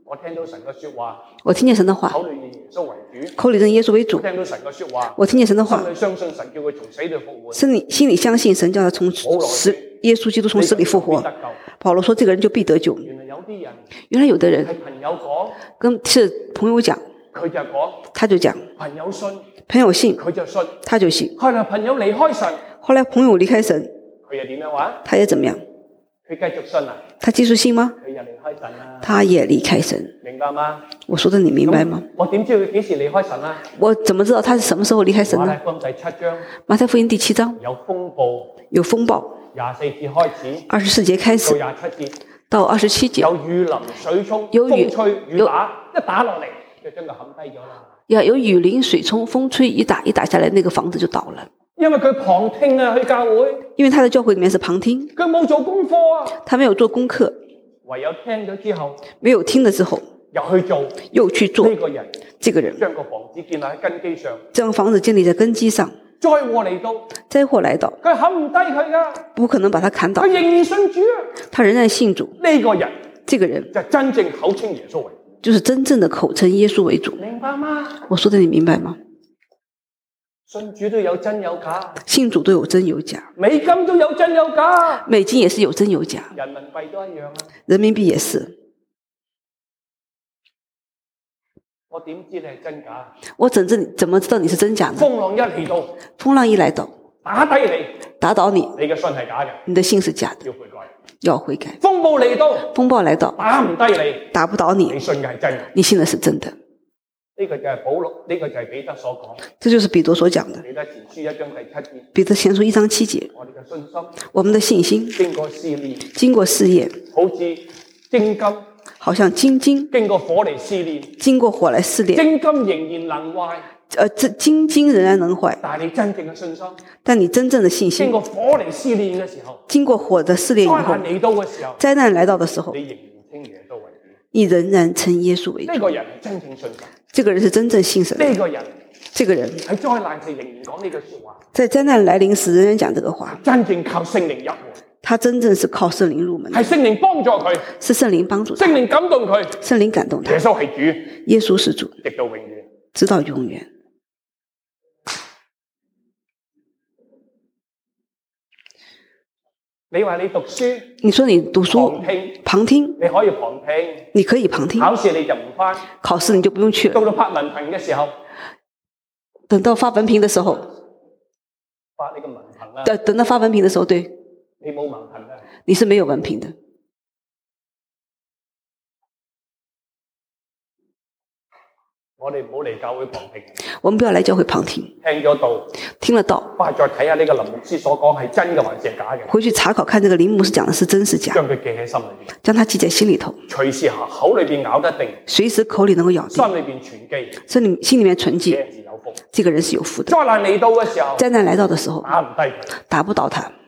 我聽到神嘅說話， 我聽見神的話， 口裏認耶穌為主， 口裡認耶穌為主， 聽到神嘅說話， 我聽見神的話， 心裏相信神叫佢從死裏復活， 心裡相信神叫他從耶穌基督從死裡復活。保羅說這個人就必得救。原來有的人係朋友講， 是朋友講， 佢就講， 他就講， 朋友信， 朋友信， 佢就信， 他就信。 後來朋友離開神， 後來朋友離開神， 佢又點樣話？ 他也怎麼樣？ 佢繼續信啊？ 他繼續信嗎？ 佢又離開神啊？ 他也離開神。 明白嗎？ 我說的你明白嗎？ 我點知佢幾時離開神啊？ 我怎麼知道他是什麼時候離開神呢？ 馬太福音第7章， 馬太福音第7章有風暴 ，24節開始 ，24節開始到27節， 有雨淋水沖， 有雨風吹雨打，一打落嚟就將佢冚低咗啦。 有雨淋水沖，風吹雨打，一打下來，那個房子就倒了。 因為佢旁聽啊，去教會。 因為他在教會裡面是旁聽， 佢冇做功課啊， 他沒有做功課， 唯有聽咗之後， 沒有聽了之後又去做。這個人將個房子建立喺根基上， 將房子建立在根基上。 災禍嚟到，佢冚唔低佢噶， 不可能把他砍倒。 佢仍然信主啊， 他仍然信主。這個人就真正口稱耶穌為主， 就是真正的口稱耶穌為主。 明白嗎？ 我說的你明白嗎？ 信主都有真有假， 信主都有真有假， 美金都有真有假， 美金也是有真有假， 人民幣都一樣啊， 人民幣也是。 我點知你係真假？ 我怎麼知道你是真假呢？ 風浪一來到，打低你， 打倒你， 你嘅信係假嘅， 你的信是假的，要悔改。 風暴嚟到，打唔低你， 打不倒你， 你信嘅係真嘅， 你信的是真的。 呢個就係保羅，呢個就係彼得所講。 這就是彼得所講的。 彼得前書1章第7節。 彼得前書1章7節。我們的信心， 經過試煉， 經過試驗， 好似精金， 好像精金， 經過火嚟試煉， 經過火來試煉， 精金仍然能壞。 精金仍然能壞。 但你真正嘅信心， 但你真正的信心， 經過火嚟試煉嘅時候， 經過火的試煉以後，災難來到的時候，你仍然稱耶穌為主。 呢個人係真正信神。 這個人是真正信神。這個人喺災難時仍然講呢句說話。 在災難來臨時仍然講這個話。 真正靠聖靈入門。 他真正是靠聖靈入門。 係聖靈幫助佢。 是聖靈幫助他。 聖靈感動佢。 聖靈感動他。 耶穌係主。 耶穌是主。 直到永遠。 直到永遠。 你話你讀書， 你說你讀書旁聽， 你可以旁聽， 你可以旁聽。 考試你就唔返， 考試你就不用去了。 到發文憑嘅時候， 等到發文憑的時候， 發你個文憑啊。 等到發文憑的時候，對， 你冇文憑啊， 你是沒有文憑的。 我哋唔好嚟教會旁聽。 我們不要來教會旁聽。 聽咗道， 聽了道， 翻再睇下呢個林牧師所講係真嘅還是假嘅。 回去查考看這個林牧師講的是真是假。 將佢記喺心裏面， 將它記在心裏頭。 隨時口裏邊咬得定， 隨時口裏能夠咬定。 心裏邊存記， 心裏面存記。這個人是有福的。 災難嚟到嘅時候， 災難來到的時候， 打唔低佢， 打不倒他。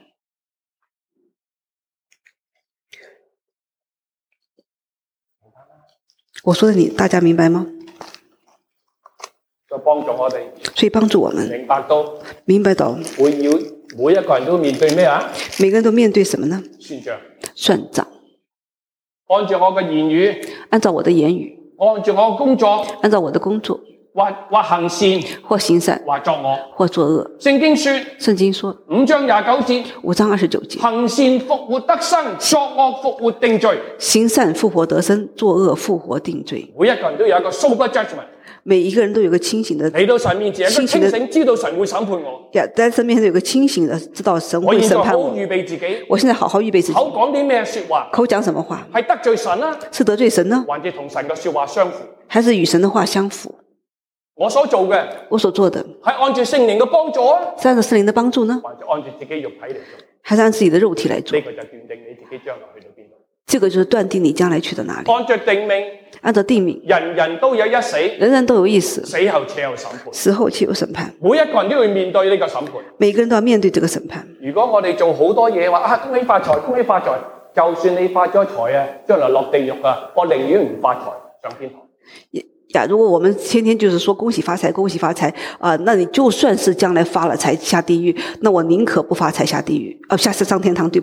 我說的你，大家明白嗎？ 就幫助我哋， 所以幫助我們明白到， 每一個人都面對咩啊？ 每個人都面對什麼呢？算賬。 按照我嘅言語， 按照我的言語， 按照我嘅工作， 按照我的工作， 或行善， 或行善， 或作惡， 或作惡。 聖經說 5章 29節 ，5章29節， 行善復活得生，作惡復活定罪。 行善復活得生，作惡復活定罪。 每一個人都有一個 sober judgment。 每一個人都有個清醒的， 嚟到神面前，一個清醒知道神會審判我。 在神面前有個清醒的知道神會審判我。 我現在好預備自己， 我現在好好預備自己。 口講啲咩說話？ 口講什麼話？ 係得罪神啊？ 是得罪神呢？ 還是同神嘅說話相符？ 還是與神的話相符？ 我所做嘅， 我所做的， 係按照聖靈嘅幫助啊？ 是按照聖靈的幫助呢？ 還是按照自己肉體嚟做？ 還是按自己的肉體來做？ 呢個就斷定你自己將來去到邊度？ 這個就是斷定你將來去到哪裡。 按照定命。 按照定命， 人人都有一死， 人人都有一死， 死後且有審判， 死後且有審判。 每一個人都要面對呢個審判， 每個人都要面對這個審判。如果我哋做好多嘢話恭喜發財，恭喜發財，就算你發咗財啊，將來落地獄啊，我寧願唔發財上天堂。 如果我們天天就是說恭喜發財，恭喜發財啊，那你就算是將來發了財下地獄，那我寧可不發財下地獄，上天堂，對不起。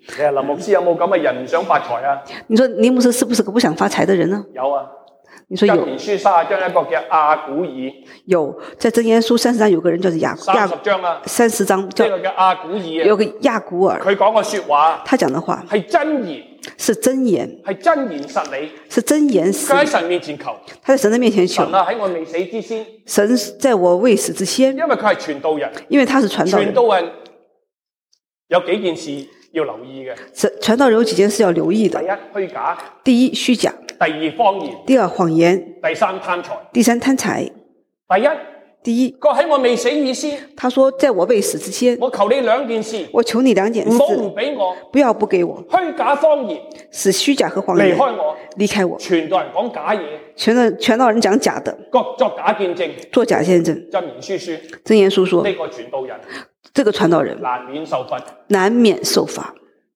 你話林牧師有冇咁嘅人唔想發財啊？ 你說林牧師是不是個不想發財的人呢？ 有啊。 你說有。 箴言書30章一個叫亞古爾。 有，在箴言書30章有個人叫做 30章啊。 30章叫呢個叫亞古爾啊。 有個亞古爾。 佢講個說話。 他講的話係真言。 是真言。 係真言實理。 是真言實理。 佢喺神面前求。 他在神的面前求。 神啊，喺我未死之先。 神在我未死之先。 因為佢係傳道人。 因為他是傳道人。 傳道人有幾件事要留意嘅。 傳道人有幾件事要留意的。 第一，虛假。 第一，虛假。 第二，謊言。 第二，謊言。 第三，貪財。 第三，貪財。第一， 佢喺我未死以先。 他說在我未死之先。 我求你兩件事。 我求你兩件事。 唔好唔俾我。 不要不給我。 虛假謊言。 使虛假和謊言。 離開我。 離開我。 傳道人講假嘢。 傳道人講假的。 作假見證。 作假見證。 箴言書說。 箴言書說。 呢個傳道人。 這個傳道人。 難免受罰。 難免受罰。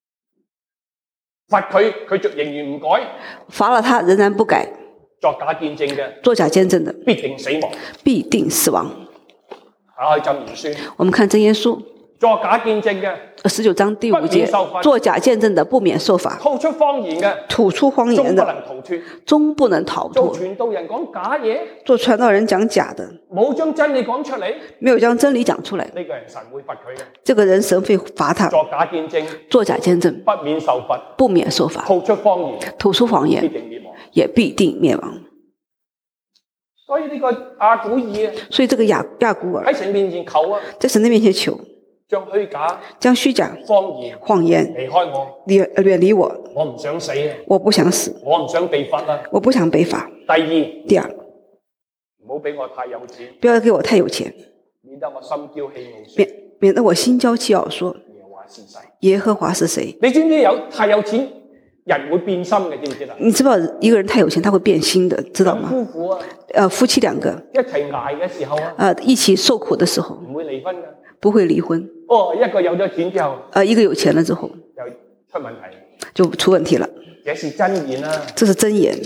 罰佢，佢就仍然唔改。 罰了他仍然不改。 作假見證嘅。 作假見證的。 必定死亡。 必定死亡。 打開箴言書。 我們看箴言書。 作假見證嘅。 19章第5節。作假見證的不免受罰。 吐出謊言嘅。 吐出謊言的。 終不能逃脫。 終不能逃脫。 做傳道人講假嘢。 做傳道人講假的。 冇將真理講出嚟。 沒有將真理講出來。 呢個人神會罰佢嘅。 這個人神會罰他。 作假見證。 作假見證。 不免受罰。 不免受罰。 吐出謊言。 吐出謊言。 必定滅亡。 也必定滅亡。 所以呢個亞古爾。 所以這個亞古爾。 喺神面前求啊。 在神的面前求。 將虛假。 將虛假。謊言。 離開我。 遠離我。 我唔想死啊。 我不想死。 我唔想被罰啊。 我不想被罰。 第二。唔好俾我太有錢。 不要給我太有錢。 免得我心驕氣傲說。 免得我心驕氣傲說。耶和華是誰？ 你知唔知太有錢人會變心嘅？知唔知啦？ 你知不知道一個人太有錢他會變心的？知道嗎？ 夫婦啊。 夫妻兩個。 一齊捱嘅時候啊。 一起受苦的時候。 唔會離婚㗎。 不會離婚。 一個有咗錢之後。 一個有錢了之後。 又出問題。 就出問題了。 這是真言啊。 這是真言。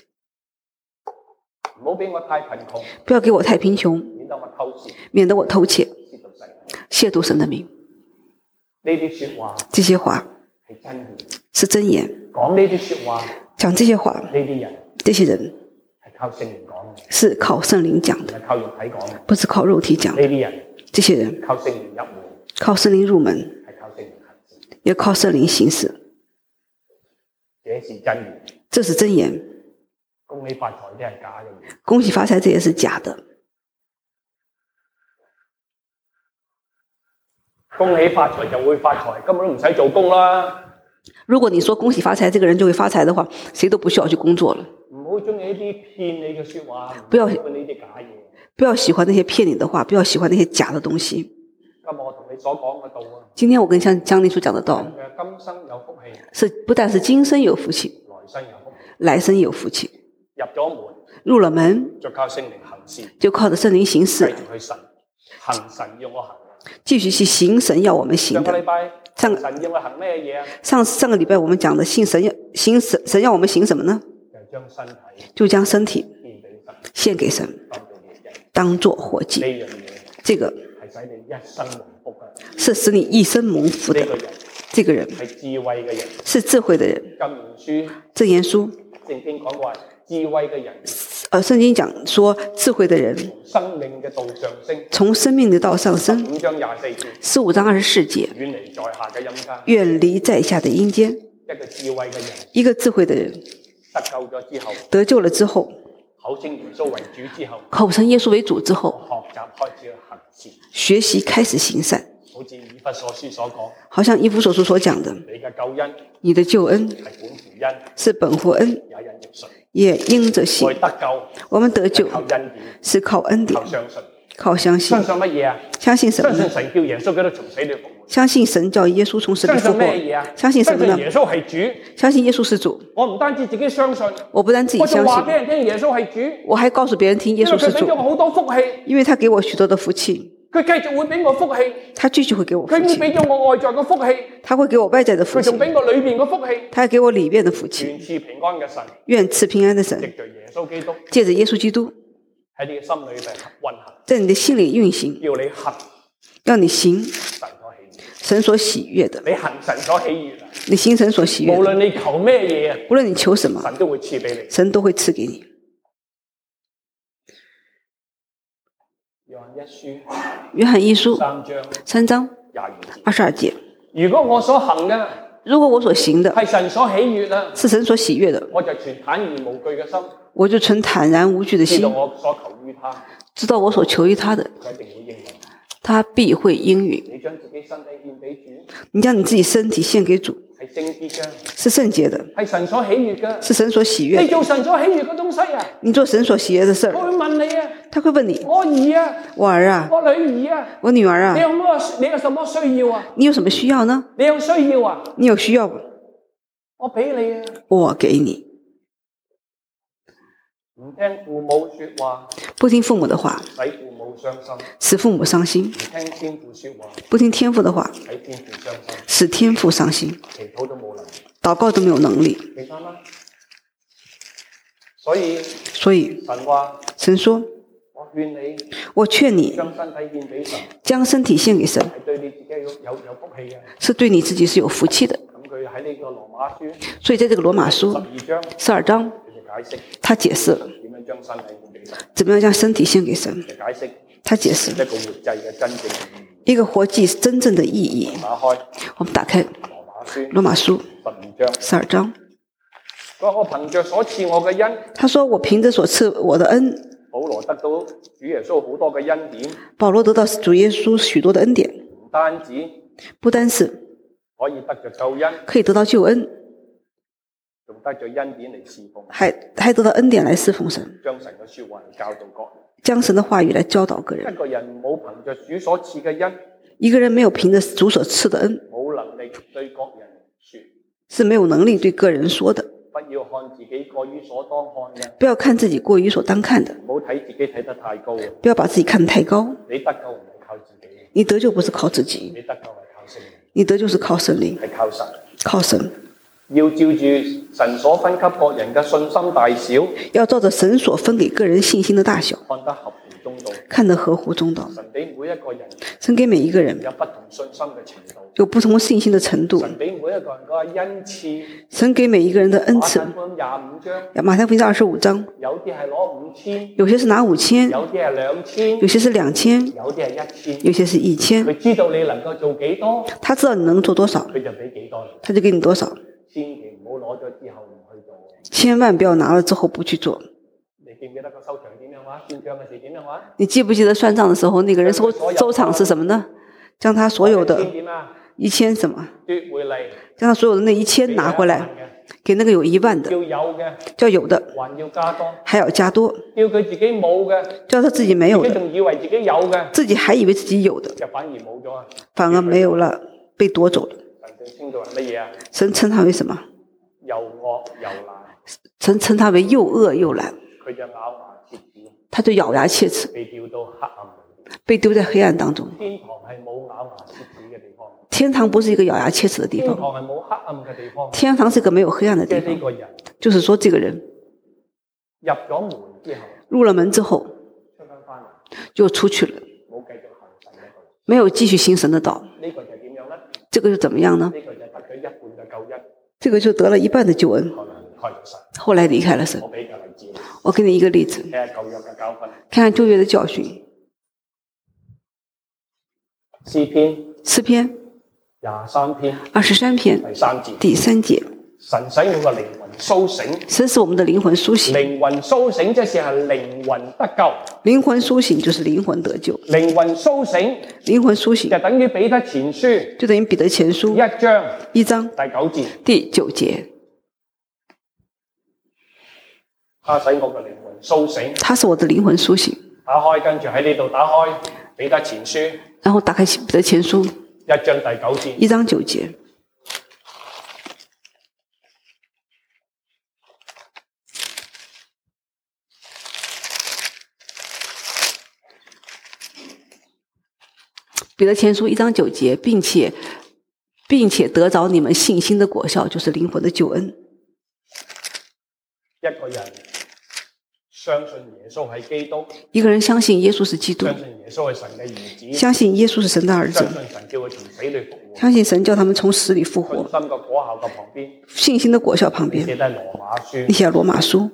唔好俾我太貧窮。 不要給我太貧窮。 免得我偷竊。 免得我偷竊。褻瀆神的名。 呢啲說話。 這些話。 係真言。 是真言。 講呢啲說話。 講這些話。 呢啲人。 這些人。 係靠聖靈講嘅。 是靠聖靈講的。 唔係靠肉體講嘅。 不是靠肉體講。 呢啲人。 這些人。 靠聖靈入門。 靠聖靈入門。 係靠聖靈行事。 也靠聖靈行事。 這是真言。 這是真言。 恭喜發財啲係假嘅。 恭喜發財這也是假的。 恭喜發財就會發財，根本都唔使做工啦。 如果你說恭喜發財，這個人就會發財的話，誰都不需要去工作了。 唔好中意呢啲騙你嘅說話， 不要呢啲假嘢。 不要喜歡那些騙你的話，不要喜歡那些假的東西。 今日我同你所講嘅道啊， 今天我跟江寧所講的道， 今生有福氣， 是不但是今生有福氣， 來生有福氣， 來生有福氣。 入咗門， 入了門， 就靠聖靈行事， 就靠着聖靈行事， 繼續去行神要我行， 繼續去行神要我們行的。 上個禮拜神要我行咩嘢啊？ 上個禮拜我們講的信神要我們行什麼呢？就將身體獻給神，當作活祭。這個是使你一生蒙福的。這個人是智慧的人。箴言書聖經講過智慧嘅人。 聖經講說智慧的人生命嘅道上升， 從生命的道上升。 15章24節。 15章24節。 遠離在下嘅陰間。 遠離在下的陰間。 一個智慧嘅人。 一個智慧的人。 得救咗之後。 得救了之後。 口稱耶穌為主之後。 口稱耶穌為主之後。 學習開始去行善。 學習開始行善。 好似以弗所書所講。 好像以弗所書所講的。 你嘅救恩。 你的救恩。 係本乎恩。 是本乎恩。也因着信。我們得救。是靠恩典。靠相信。 相信乜嘢啊？ 相信什麼？ 相信神叫耶穌基督從死裏復活。 相信神叫耶穌從死裏復活。 相信咩嘢啊？ 相信什麼呢？ 相信耶穌係主。 相信耶穌是主。 我唔單止自己相信， 我不單自己相信， 我仲話俾人聽耶穌係主。我還告訴別人聽耶穌是主。 因為佢俾咗我好多福氣。因為他給我許多的福氣。 佢繼續會俾我福氣。 他繼續會給我福氣。 佢會俾咗我外在嘅福氣。 他會給我外在的福氣。 佢仲俾我裏邊嘅福氣。 他還給我裏面的福氣。 願賜平安嘅神。 願賜平安的神。 藉着耶穌基督。 借着耶穌基督。 喺你嘅心裏邊運行。 在你的心裏運行。 要你行。 要你行。 神所喜悦的， 你行神所喜悅啊！ 你行神所喜悦無的， 論你求咩嘢啊， 無論你求什麼， 神都會賜俾你。 神都會賜給你。 約翰一書約翰一書 3 3章22節， 如果我所行嘅如果我所行的係神所喜悅啊， 是神所喜悦的， 我就存坦然無懼嘅心， 我就存坦然無懼的心， 知道我所求於他， 知道我所求於他的， 佢一定會應允。 他必會應允。 你將自己身體獻俾主， 你將你自己身體獻給主， 係聖潔嘅， 是聖潔的， 係神所喜悅嘅， 是神所喜悦的。 你做神所喜悅嘅東西啊， 你做神所喜悦的事兒， 我會問你啊， 他會問你： 我兒啊， 我兒啊， 我女兒啊， 我女兒啊， 你有什麼需要啊？ 你有什麼需要呢？ 你有需要啊？ 你有需要嗎？ 我俾你啊！ 我給你。 唔聽父母說話， 不聽父母的話， 使父母傷心； 使父母傷心； 唔聽天父說話， 不聽天父的話， 使天父傷心。 使天父傷心， 祈禱都冇能力， 禱告都沒有能力。 明白嗎？所以神話， 神說： 我勸你我勸你將身體獻俾神， 將身體獻給神， 係對你自己有福氣嘅。 是對你自己是有福氣的。 咁佢喺呢個羅馬書所以在這個羅馬書 12章， 12章， 佢就解釋他解釋了點樣將身體獻俾神， 怎麼樣將身體獻給神， 就解釋他解釋一個活祭嘅真正嘅意義。 一個活祭真正的意義。 打開我們打開羅馬書羅馬書 12章， 12章， 佢話我憑着所賜我嘅恩， 他說我憑着所賜我的恩， 保羅得到主耶穌好多嘅恩典， 保羅得到主耶穌許多的恩典， 唔單止不單是可以得着救恩， 可以得到救恩， 仲得着恩典嚟侍奉， 還得到恩典來侍奉神， 將神嘅說話嚟教導各人。 將神的話語來教導個人。 一個人冇憑着主所賜嘅恩， 一個人沒有憑着主所賜的恩， 冇能力對各人說， 是沒有能力對個人說的。 不要看自己過於所當看嘅， 不要看自己過於所當看的， 唔好睇自己睇得太高。 不要把自己看得太高。 你得救唔係靠自己， 你得救不是靠自己， 你得救係靠聖靈， 你得救是靠聖靈， 係靠神。 靠神。 要照住神所分給各人嘅信心大小， 要照着神所分給個人信心的大小， 看得合乎中道。 看得合乎中道。 神俾每一個人神給每一個人有不同信心嘅程度， 有不同信心的程度。 神俾每一個人嗰個恩賜。 神給每一個人的恩賜。 馬太福音25章， 馬太福音25章， 有啲係攞5000， 有些是拿5000， 有啲係2000， 有些是2000， 有啲係1000， 有些是1000。 佢知道你能夠做幾多， 他知道你能做多少， 佢就俾幾多， 他就給你多少。 千祈唔好攞咗之後唔去做。 千萬不要拿了之後不去做。 你記唔記得個收場點樣話？算賬嘅時點樣話？ 你記不記得算賬的時候，那個人收場是什麼呢？將他所有的1000什麼？ 奪回嚟， 將他所有的那1000拿回來，給那個有1萬的， 叫有嘅， 叫有的， 還要加多， 還要加多， 叫佢自己冇嘅， 叫他自己沒有的， 自己仲以為自己有嘅， 自己還以為自己有的， 就反而冇咗啊！ 反而沒有了，被奪走了。 神稱做係乜嘢啊？ 神稱他為什麼？ 又惡又懶。 神稱他為又惡又懶。 佢就咬牙切齒， 他就咬牙切齒， 被丟到黑暗裏， 被丟在黑暗當中。 天堂係冇咬牙切齒嘅地方。 天堂不是一個咬牙切齒的地天方。 堂係冇黑暗嘅地方。 天堂是一個沒有黑暗的地方。 即係呢個人， 就是說這個人入咗門之後， 入了門之後， 出翻嚟就出去了， 冇繼續行神嘅道。 沒有繼續行神的道。 呢個就點樣咧？ 這個就怎麼樣呢？ 呢個就得咗一半嘅救恩。 這個就得了一半的救恩，後來離開了神。 我俾個例子， 我給你一個例子， 睇下舊約嘅教訓。 看看舊約的教訓。詩篇 23篇 23篇第3節， 神使我嘅靈魂甦醒。 神使我們的靈魂甦醒。 靈魂甦醒即是係靈魂得救。 靈魂甦醒就是靈魂得救。 靈魂甦醒， 靈魂甦醒就等於彼得前書， 就等於彼得前書1章第9節。 他使我嘅靈魂甦醒。 他使我的靈魂甦醒。 打開，跟住喺呢度打開彼得前書， 然後打開彼得前書 1章第9節。 1章9節。彼得前書1章9節，並且得着你們信心的果效，就是靈魂的救恩。 一個人相信耶穌係基督， 一個人相信耶穌是基督， 相信耶穌係神嘅兒子， 相信耶穌是神的兒子， 相信神叫佢從死裏復活， 相信神叫他們從死裏復活。 信心嘅果效嘅旁邊， 信心的果效旁邊， 寫低羅馬書你寫羅馬書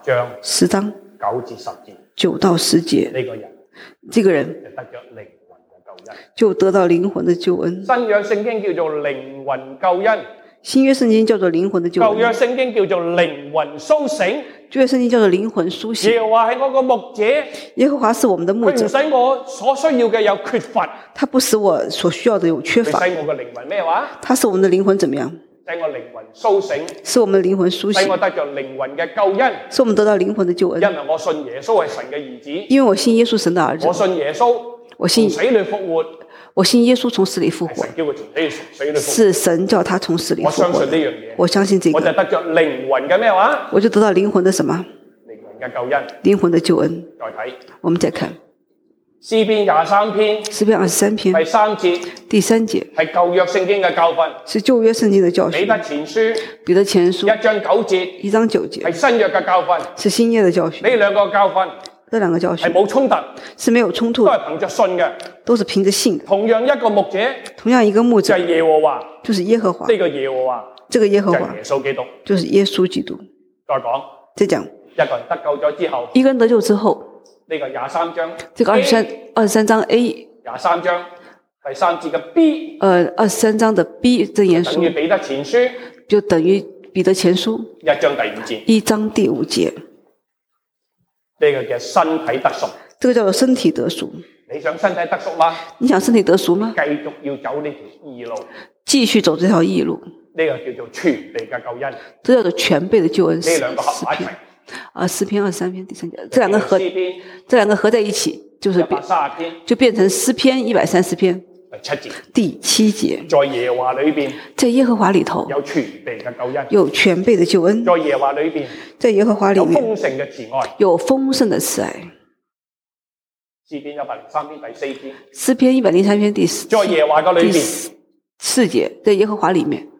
10章 9 至10節 9到10節， 呢個人這個人就得咗靈魂嘅救恩。 就得到靈魂的救恩。 新約聖經叫做靈魂救恩， 新約聖經叫做靈魂的救恩， 舊約聖經叫做靈魂甦醒。 舊約聖經叫做靈魂甦醒。 耶和華係我個牧者， 耶和華是我們的牧者， 佢唔使我所需要嘅有缺乏， 他不使我所需要的有缺乏， 佢使我個靈魂咩話？ 他使我們的靈魂怎麼樣？ 使我靈魂甦醒， 使我們的靈魂甦醒， 使我得着靈魂嘅救恩， 使我們得到靈魂的救恩。 因為我信耶穌係神嘅兒子， 因為我信耶穌神的兒子， 我信耶穌， 我信從死裏復活， 我信耶穌從死裏復活， 神叫佢從死裏復活， 是神叫他從死裏復活。 我相信呢樣嘢， 我相信這個， 我就得着靈魂嘅咩話？ 我就得到靈魂的什麼？ 靈魂嘅救恩。 靈魂的救恩。 再睇我們再看詩篇23篇， 詩篇23篇第3節， 第3節係舊約聖經嘅教訓， 是舊約聖經的教彼訓。 得前書彼得前書 1章9節， 1章9節係新約嘅教訓。 是新約的教訓。 呢兩個教訓這兩個教係訓冇衝突， 是沒有衝突的， 都係憑着信嘅。 都是憑着信的。 同樣一個牧者同樣一個牧者就係耶和華， 就是耶和華， 呢個耶和華這個耶就係和華耶穌基督。 就是耶穌基督。 再講再講一個人得救咗之後， 一個人得救之後， 呢個23章， 這個23章 A， 23章第3節嘅 B， 23章的 B 箴言書等於彼得前書就等於彼得前書 1章第5節， 1章第5節。 呢個叫身體得贖。 這個叫做身體得贖。 你想身體得贖嗎？ 你想身體得贖嗎？ 繼續要走呢條義路， 繼續走這條義路。 呢個叫做全備嘅救恩。 這叫做全備的救恩。 呢兩個合埋一齊。 詩篇23篇第3節，這兩個合在一起，就是 130篇， 就變成詩篇130篇第7節。 在耶和華裏邊， 在耶和華裏頭有全備嘅救恩， 有全備的救恩。 在耶和華裏邊， 在耶和華裏面有豐盛嘅慈愛， 有豐盛的慈愛。 詩篇103篇第4節， 詩篇103篇第4， 在耶和華嘅裏邊 4節，在耶和華裏面，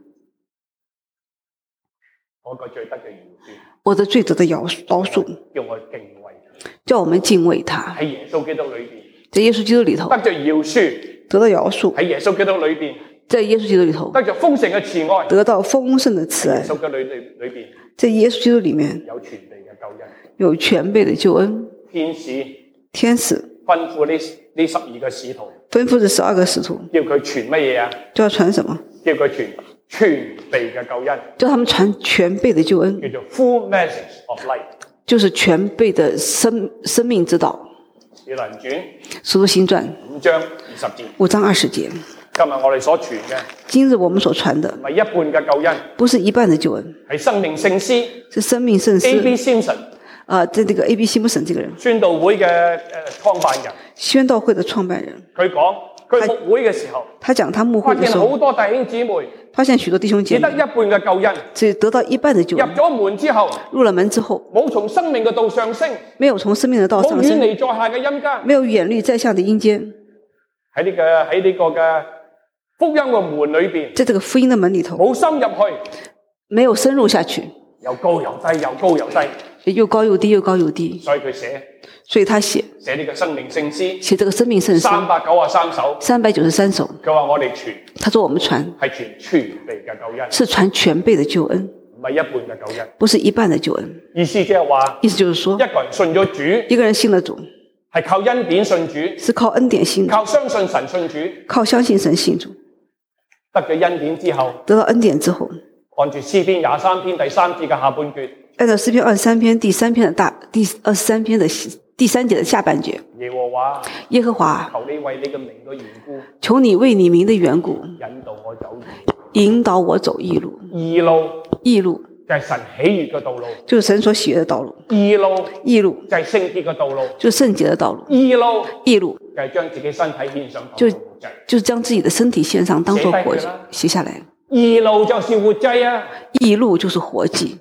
我個罪得嘅饒恕， 我的罪得的饒恕， 叫我敬畏， 叫我們敬畏他。 喺耶穌基督裏邊， 在耶穌基督裏頭得着饒恕， 得到饒恕， 喺耶穌基督裏邊， 在耶穌基督裏頭得着豐盛嘅慈愛， 得到豐盛的慈愛。 耶穌嘅裏邊在耶穌基督裏面有全備嘅救恩， 有全備的救恩。 天使吩咐呢12個使徒， 吩咐這12個使徒， 叫佢傳乜嘢啊？ 叫他傳什麼？ 叫佢傳全備嘅救恩， 叫他們傳全備的救恩， 叫做 full message of life， 就是全備的生命之道。 使徒行傳使徒行傳 5章20節 ，5章20節。 今日我哋所傳嘅， 今日我們所傳的， 唔係一半嘅救恩， 不是一半的救恩， 係生命聖師， 是生命聖師。 A.B. Simpson， 這個 A.B. Simpson 這個人， 宣道會嘅創辦人， 宣道會的創辦人， 佢講佢牧會嘅時候， 他講他牧會發現的時候， 好多弟兄姊妹發現許多弟兄姐只得一妹半嘅救恩， 只得到一半的救恩。 入咗門之後， 入了門之後， 冇從生命嘅道上升， 沒有從生命的道冇遠上升， 離在下嘅陰間， 沒有遠離在下的陰間。 喺呢個嘅福音嘅門裏邊， 在這個福音的門裏頭， 冇深入去， 沒有深入下去， 又高又低，又高又低， 又高又低，又高又低。 所以佢寫所以他寫呢個生命聖詩這個生命聖詩 393首， 393首。 佢話我哋傳他說我們傳係傳全備嘅救恩， 是傳全備的救恩， 唔係一半嘅救恩。 不是一半的救恩。 意思即係話， 意思就是說， 一個人信咗主， 一個人信了主， 係靠恩典信主， 是靠恩典信主， 靠相信神信主， 靠相信神信主。 得咗恩典之後， 得到恩典之後， 按住詩篇23篇第3節嘅下半句， 按照詩篇23篇第3篇的第23篇的第3節的下半節，耶和華， 求你為你嘅名嘅緣故， 求你為你名的緣故，引導我走義路。義路就係神喜悅嘅道路， 就是神所喜悅的道路。義路就係聖潔嘅道路， 就是聖潔的道路。義路就係將自己身體獻上， 就是將自己的身體獻上當作活祭。寫下來。 義路就是活祭啊！ 義路就是活祭。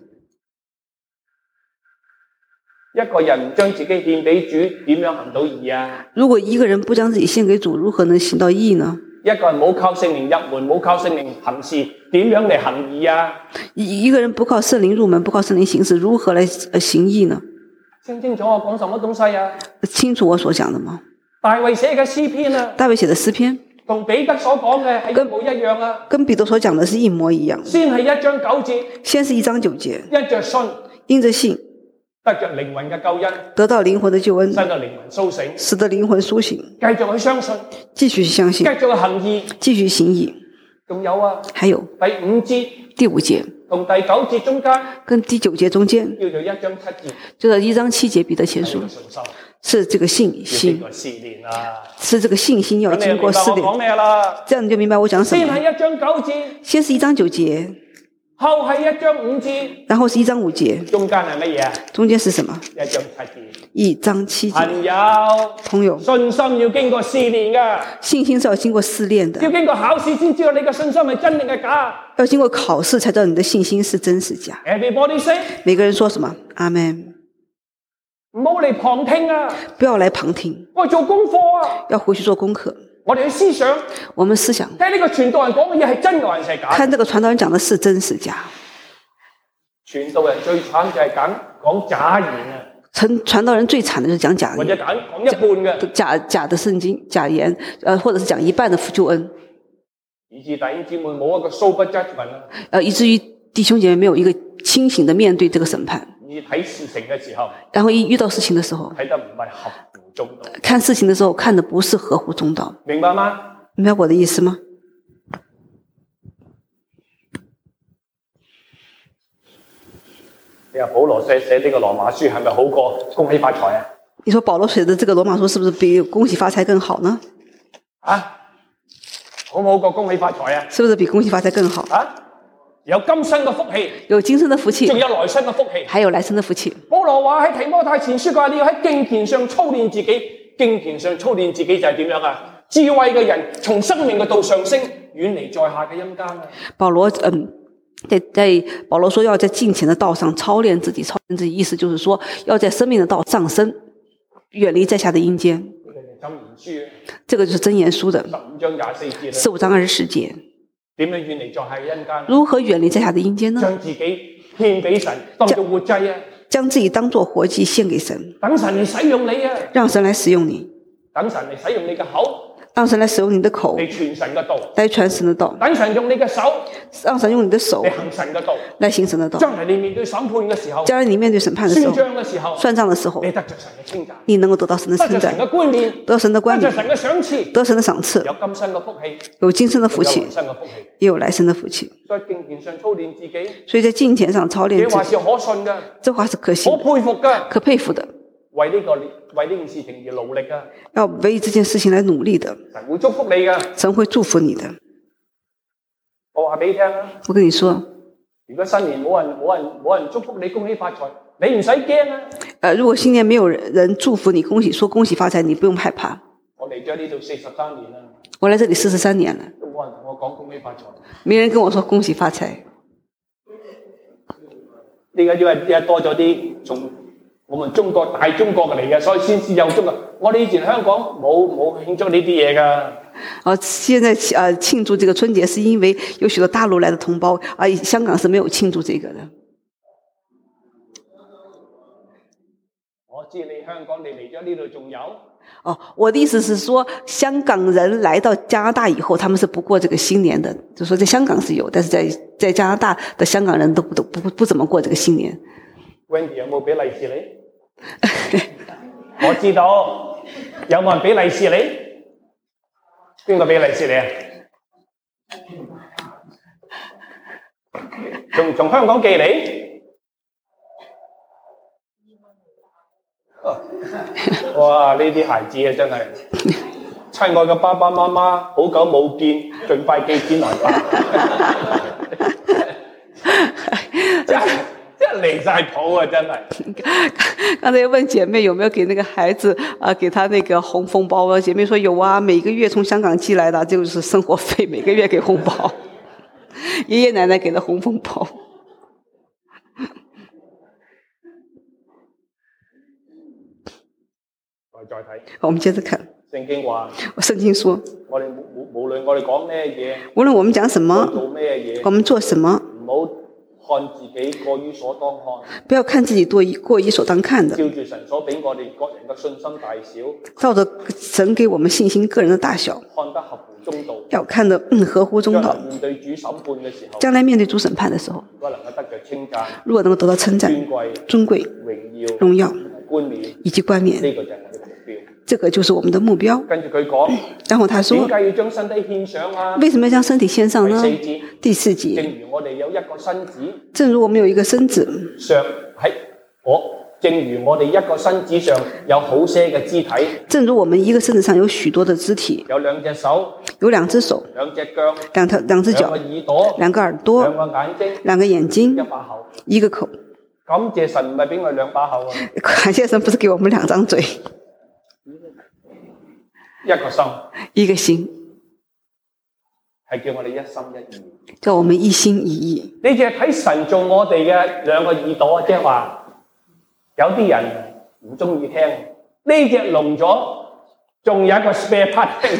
一個人將自己獻俾主，點樣行到義啊？ 如果一個人不將自己獻給主，如何能行到義呢？ 一個人冇靠聖靈入門，冇靠聖靈行事，點樣嚟行義啊？ 一個人不靠聖靈入門，不靠聖靈行事，如何來行義呢？ 清清楚我講什麼東西啊？ 清楚我所講的嗎？ 大衛寫嘅詩篇啊， 大衛寫的詩篇同彼得所講嘅係一模一樣啊。 跟彼得所講的是一模一樣。 先係1章9節， 先是1章9節， 因着信， 因着信得着靈魂嘅救恩， 得到靈魂的救恩， 使到靈魂甦醒， 使得靈魂甦醒， 繼續去相信， 繼續去相信， 繼續去行義， 繼續行義。 仲有啊， 還有第5節， 第5節同第9節中間， 跟第9節中間， 叫做1章7節， 就是1章7節彼得前書，是這個信心，是這個信心要經過試煉。這樣你就明白我講什麼。 先係1章9節， 先是1章9節， 後係1章5節， 然後是1章5節， 中間係乜嘢啊？ 中間是什麼 ？1章7節。 1章7 節。 朋友， 信心要經過試煉㗎。 信心是要經過試煉的。 要經過考試先知道你嘅信心係真定係假。 要經過考試才知道你的信心是真是假。 Everybody say。 每個人說什麼？阿們。 唔好嚟旁聽啊！ 不要來旁聽。 我做功課啊！ 要回去做功課。 我哋去思想。 我們思想。 睇呢個傳道人講嘅嘢係真還是假？ 看這個傳道人講的是真是假。 傳道人最慘就係講假言啊！ 傳道人最慘的就是講假言， 或者講一半嘅假的聖經、假言，或者是講一半的救恩， 以致弟兄姊妹冇一個 sober judgment 以至於弟兄姐妹沒有一個清醒的面對這個審判。 你睇事情嘅時候， 然後一遇到事情的時候， 睇得唔係合乎中道。 看事情的時候，看的不是合乎中道。 明白嗎？ 明白我的意思嗎？ 你話保羅寫呢個羅馬書係咪好過恭喜發財啊？ 你說保羅寫的這個羅馬書是不是比恭喜發財更好呢？ 啊，好唔好過恭喜發財啊？ 是不是比恭喜發財更好？ 啊，有今生嘅福氣， 有今生的福氣， 仲有來生嘅福氣， 還有來生的福氣。 保羅話喺提摩太前書話你要喺敬虔上操練自己，敬虔上操練自己就係點樣啊？智慧嘅人從生命嘅道上升，遠離在下嘅陰間啊！ 保羅在保羅說要在敬虔的道上操練自己，意思就是說要在生命的道上升，遠離在下的陰間。這個就是箴言書的 15章24節。 15章24節。 點樣遠離在下嘅陰間？ 如何遠離在下的陰間呢？ 將自己獻俾神，當作活祭啊！ 將自己當作活祭獻給神， 等神嚟使用你啊！ 讓神來使用你， 等神嚟使用你嘅口。 讓神來使用你的口， 嚟傳神嘅道， 來傳神的道。 等神用你嘅手， 讓神用你的手嚟行神嘅道， 來行神的道。 將來你面對審判嘅時候， 將來你面對審判的時候， 算賬嘅時候， 算賬的時候， 你得着神嘅稱讚， 你能夠得到神的稱讚， 得着神嘅冠冕， 得神的冠冕， 得着神嘅賞賜， 得神的賞賜， 有今生嘅福氣， 有今生的福氣， 有來生嘅福氣， 也有來生的福氣。 在敬虔上操練自己， 所以在敬虔上操練自己， 這話是可信嘅， 這話是可信， 我佩服嘅， 可佩服的。 為呢件事情而努力啊！ 要為這件事情來努力的， 神會祝福你嘅， 神會祝福你的。 我話俾你聽啊！ 我跟你說， 如果新年冇人祝福你恭喜發財，你唔使驚啊！ 如果新年沒有人祝福你說恭喜發財，你不用害怕。 我嚟咗呢度43年啦， 我來這裡43年了， 都冇人同我講恭喜發財， 沒人跟我說恭喜發財。 呢個因為多咗啲從我們中國大中國嚟嘅，所以先至有中國。我哋以前香港冇慶祝呢啲嘢噶。 現在慶祝這個春節，是因為有許多大陸來的同胞，香港是沒有慶祝這個的。 我知你香港，你嚟咗呢度仲有。 我的意思是說，香港人來到加拿大以後，他們是不過這個新年的。就說在香港是有，但是在加拿大的香港人都不怎麼過這個新年。 Wendy 有冇俾利是你？我知道，有冇人俾利是你？邊個俾利是你啊？從香港寄嚟？哇！呢啲孩子啊，真係親愛嘅爸爸媽媽，好久冇見，盡快寄錢來吧。真離晒譜啊！真係。 剛才問姐妹有沒有給那個孩子給他那個紅封包，姐妹說有啊，每個月從香港寄來的，就是生活費，每個月給紅包。爺爺奶奶給的紅封包。 再睇， 我們接着看。 聖經話， 聖經說， 我哋無論我哋講咩嘢， 無論我們講什麼， 做咩嘢， 我們做什麼， 唔好看自己過於所當看， 不要看自己過於所當看的， 照住神所俾我哋各人嘅信心大小， 照着神給我們信心個人的大小， 看得合乎中道， 要看得合乎中道。 面對主審判嘅時候， 將來面對主審判的時候， 如果能夠得着稱讚、 如果能夠得到稱讚、尊貴、榮耀冠冕以及冠冕， 呢個就係我哋嘅目標。 這個就是我們的目標。 跟住佢講， 然後他說， 點解要將身體獻上啊？ 為什麼要將身體獻上呢？第四節， 正如我哋有一個身子， 正如我們有一個身子上正如我哋一個身子上有好些嘅肢體， 正如我們一個身子上有許多的肢體， 有兩隻手， 有兩隻手， 兩隻腳， 兩隻腳， 兩個耳朵， 兩個耳朵， 兩個眼睛， 兩個眼睛， 一把口， 一個口。 感謝神唔係俾我兩把口啊！ 感謝神不是給我們兩張嘴， 一個心， 一個心， 係叫我哋一心一意， 叫我們一心一意。 你淨係睇神做我哋嘅兩個耳朵，即係話有啲人唔中意聽呢隻聾咗，仲有一個 spare part 聽。